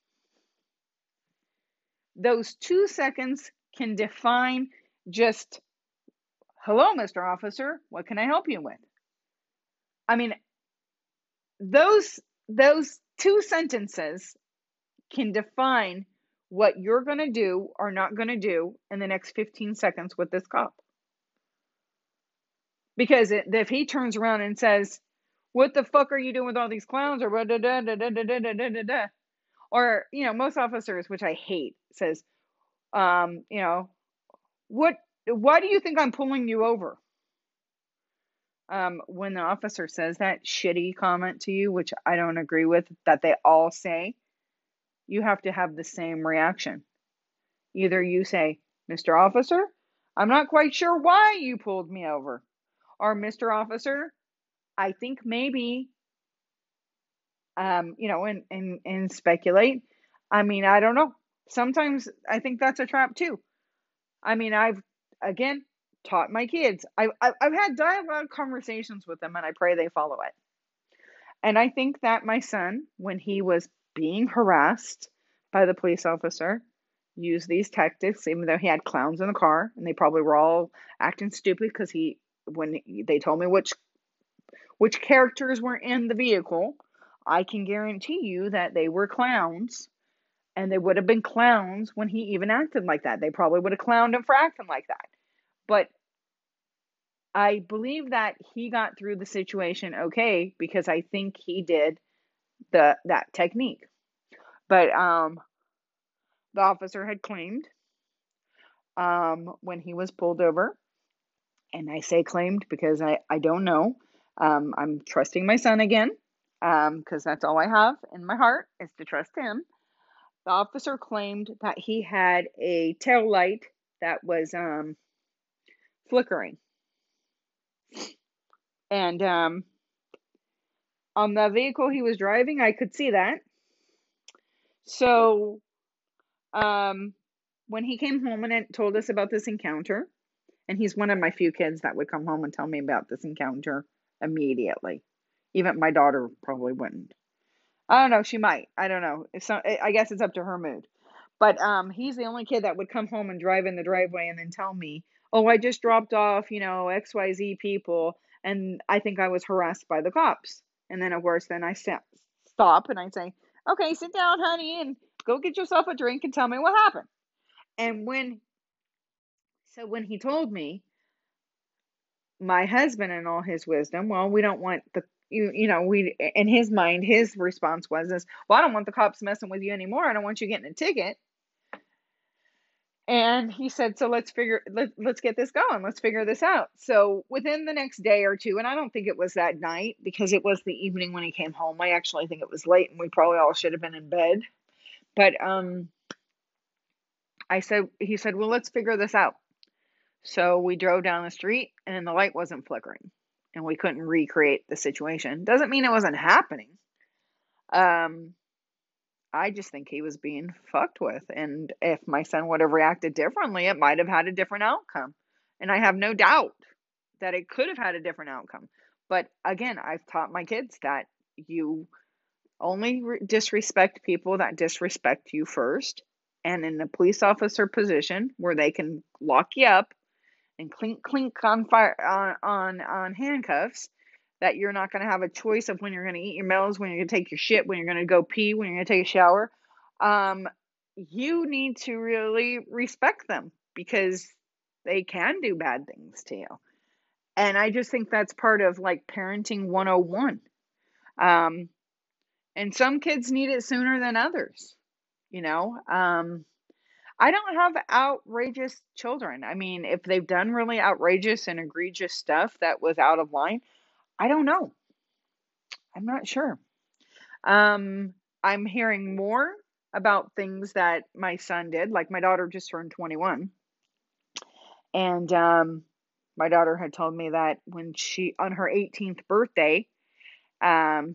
Those two seconds can define just, hello, Mister Officer, what can I help you with? I mean, those those two sentences can define what you're going to do or not going to do in the next fifteen seconds with this cop. Because it, if he turns around and says, what the fuck are you doing with all these clowns? Or, da, da, da, da, da, da, da, da, da. Or, you know, most officers, which I hate, says, um, you know, what, why do you think I'm pulling you over? Um, when the officer says that shitty comment to you, which I don't agree with, that they all say, you have to have the same reaction. Either you say, Mister Officer, I'm not quite sure why you pulled me over. Or Mister Officer, I think maybe, um, you know, and, and, and speculate. I mean, I don't know. Sometimes I think that's a trap too. I mean, I've, again, taught my kids. I've, I've had dialogue conversations with them and I pray they follow it. And I think that my son, when he was being harassed by the police officer, used these tactics, even though he had clowns in the car and they probably were all acting stupid because he, when he, they told me which which characters were in the vehicle, I can guarantee you that they were clowns. And they would have been clowns when he even acted like that. They probably would have clowned him for acting like that. But I believe that he got through the situation okay because I think he did the that technique. But um, the officer had claimed um, when he was pulled over, and I say claimed because I, I don't know. Um, I'm trusting my son again because um, that's all I have in my heart is to trust him. The officer claimed that he had a tail light that was um, flickering. And um, on the vehicle he was driving, I could see that. So um, when he came home and it told us about this encounter, and he's one of my few kids that would come home and tell me about this encounter immediately. Even my daughter probably wouldn't. I don't know. She might. I don't know. If so, I guess it's up to her mood. But um, he's the only kid that would come home and drive in the driveway and then tell me, "Oh, I just dropped off, you know, X Y Z people, and I think I was harassed by the cops." And then, of course, then I st- stop and I say, "Okay, sit down, honey, and go get yourself a drink and tell me what happened." And when, so when he told me, my husband in all his wisdom, well, we don't want the you you know we in his mind his response was is, well, I don't want the cops messing with you anymore. I don't want you getting a ticket. And he said, so let's figure let, let's get this going. Let's figure this out. So within the next day or two, and I don't think it was that night because it was the evening when he came home. I actually think it was late and we probably all should have been in bed. But um I said he said, well, let's figure this out. So we drove down the street and the light wasn't flickering and we couldn't recreate the situation. Doesn't mean it wasn't happening. Um, I just think he was being fucked with. And if my son would have reacted differently, it might have had a different outcome. And I have no doubt that it could have had a different outcome. But again, I've taught my kids that you only re- disrespect people that disrespect you first. And in a police officer position where they can lock you up and clink clink on fire on on on handcuffs, that you're not going to have a choice of when you're going to eat your meals, when you're going to take your shit, when you're going to go pee, when you're going to take a shower. Um, you need to really respect them because they can do bad things to you. And I just think that's part of like parenting one oh one. Um, and some kids need it sooner than others, you know. Um, I don't have outrageous children. I mean, if they've done really outrageous and egregious stuff that was out of line, I don't know. I'm not sure. Um, I'm hearing more about things that my son did. Like my daughter just turned twenty-one, and um, my daughter had told me that when she on her eighteenth birthday, um,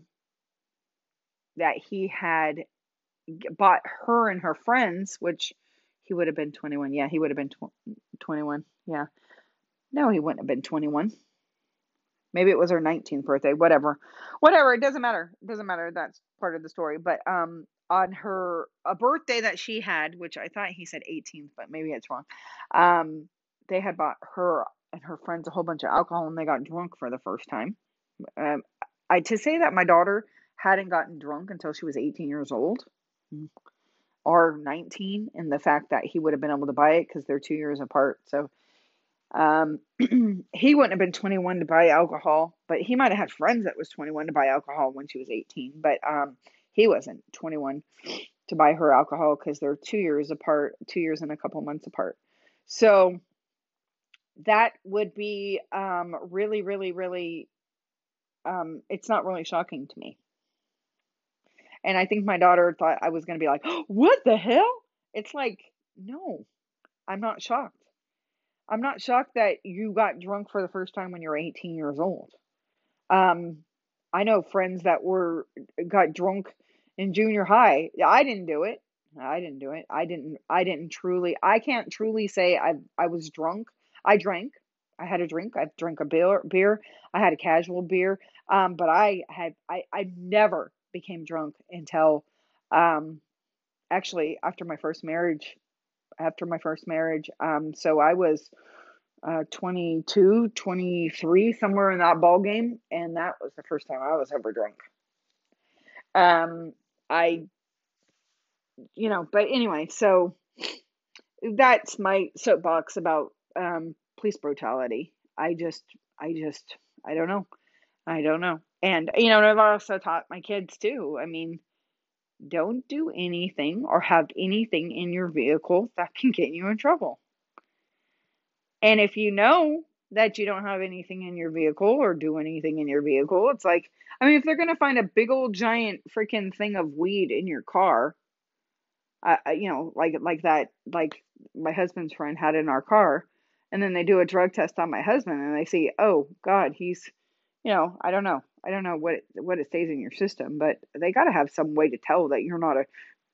that he had bought her and her friends, which he would have been twenty-one. Yeah, he would have been tw- twenty-one. Yeah. No, he wouldn't have been twenty-one. Maybe it was her nineteenth birthday, whatever. Whatever, it doesn't matter. It doesn't matter. That's part of the story. But um on her a birthday that she had, which I thought he said eighteenth, but maybe it's wrong. Um they had bought her and her friends a whole bunch of alcohol and they got drunk for the first time. Um I to say that my daughter hadn't gotten drunk until she was eighteen years old or nineteen, and the fact that he would have been able to buy it because they're two years apart. So um, he wouldn't have been twenty-one to buy alcohol, but he might have had friends that was twenty-one to buy alcohol when she was eighteen. But um, he wasn't twenty-one to buy her alcohol because they're two years apart, two years and a couple months apart. So that would be um, really, really, really. Um, it's not really shocking to me. And I think my daughter thought I was going to be like, oh, "What the hell?" It's like, no, I'm not shocked. I'm not shocked that you got drunk for the first time when you were eighteen years old. Um, I know friends that were got drunk in junior high. Yeah, I didn't do it. I didn't do it. I didn't I didn't truly I can't truly say I I was drunk. I drank. I had a drink. I drank a beer beer. I had a casual beer. Um, but I had I I never became drunk until um actually after my first marriage. After my first marriage. Um, so I was uh, twenty-two, twenty-three, somewhere in that ball game, and that was the first time I was ever drunk. Um, I you know, but anyway, so that's my soapbox about um, police brutality. I just, I just, I don't know. I don't know. And, you know, and I've also taught my kids too. I mean, don't do anything or have anything in your vehicle that can get you in trouble. And if you know that you don't have anything in your vehicle or do anything in your vehicle, it's like, I mean, if they're going to find a big old giant freaking thing of weed in your car, uh, you know, like like that, like my husband's friend had in our car, and then they do a drug test on my husband, and they see, oh God, he's, you know, I don't know, I don't know what it, what it stays in your system, but they got to have some way to tell that you're not a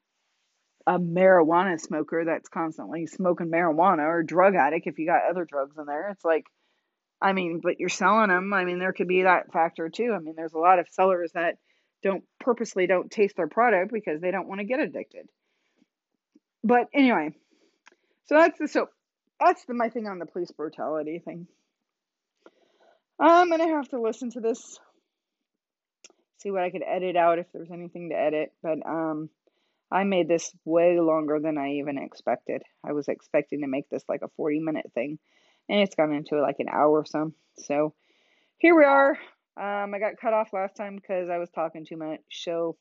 a marijuana smoker that's constantly smoking marijuana, or a drug addict if you got other drugs in there. It's like, I mean, but you're selling them. I mean, there could be that factor too. I mean, there's a lot of sellers that don't purposely don't taste their product because they don't want to get addicted. But anyway, so that's the so that's the, my thing on the police brutality thing. I'm gonna have to listen to this, see what I could edit out if there's anything to edit. But um, I made this way longer than I even expected. I was expecting to make this like a forty minute thing, and it's gone into like an hour or so. So here we are. Um, I got cut off last time because I was talking too much. So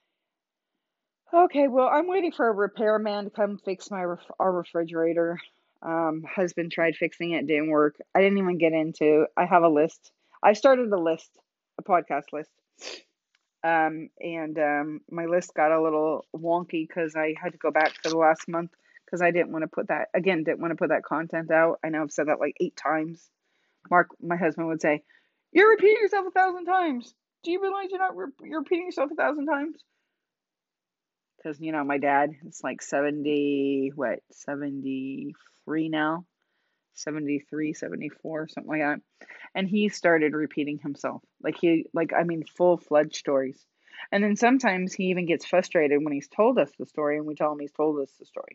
okay, well, I'm waiting for a repairman to come fix my ref- our refrigerator. Um, husband tried fixing it, didn't work. I didn't even get into. I have a list. I started a list, a podcast list. Um, and um, my list got a little wonky because I had to go back for the last month because I didn't want to put that again. Didn't want to put that content out. I know I've said that like eight times. Mark, my husband would say, "You're repeating yourself a thousand times. Do you realize you're not re- you're repeating yourself a thousand times?" Because, you know, my dad is like seventy, what, seventy-three now? seventy-three, seventy-four, something like that. And he started repeating himself. Like, he, like, I mean, full-fledged stories. And then sometimes he even gets frustrated when he's told us the story and we tell him he's told us the story.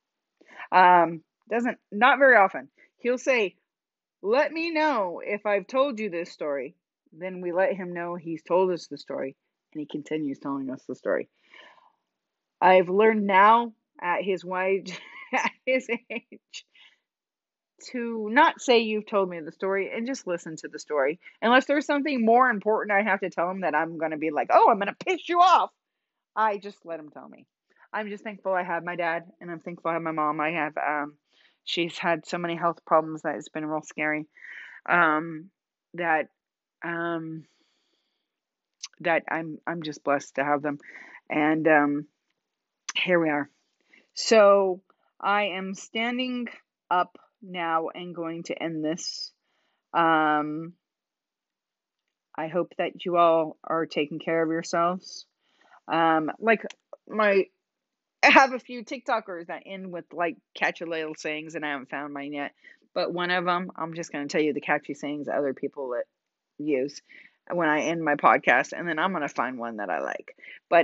Um, doesn't, not very often. He'll say, "Let me know if I've told you this story." Then we let him know he's told us the story, and he continues telling us the story. I've learned now at his wide, at his age, to not say you've told me the story and just listen to the story. Unless there's something more important I have to tell him that I'm going to be like, oh, I'm going to piss you off. I just let him tell me. I'm just thankful I have my dad, and I'm thankful I have my mom. I have, um, she's had so many health problems that it's been real scary. Um, that, um, that I'm, I'm just blessed to have them. And, um, here we are. So I am standing up now and going to end this. Um, I hope that you all are taking care of yourselves. Um, like my, I have a few TikTokers that end with like catchy little sayings, and I haven't found mine yet. But one of them, I'm just going to tell you the catchy sayings that other people that use when I end my podcast, and then I'm going to find one that I like. But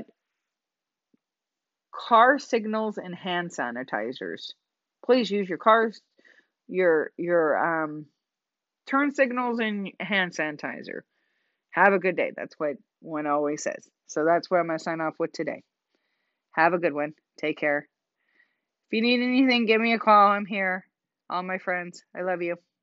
car signals and hand sanitizers. Please use your cars, your your um turn signals and hand sanitizer. Have a good day. That's what one always says. So that's what I'm gonna sign off with today. Have a good one. Take care. If you need anything, give me a call. I'm here. All my friends, I love you.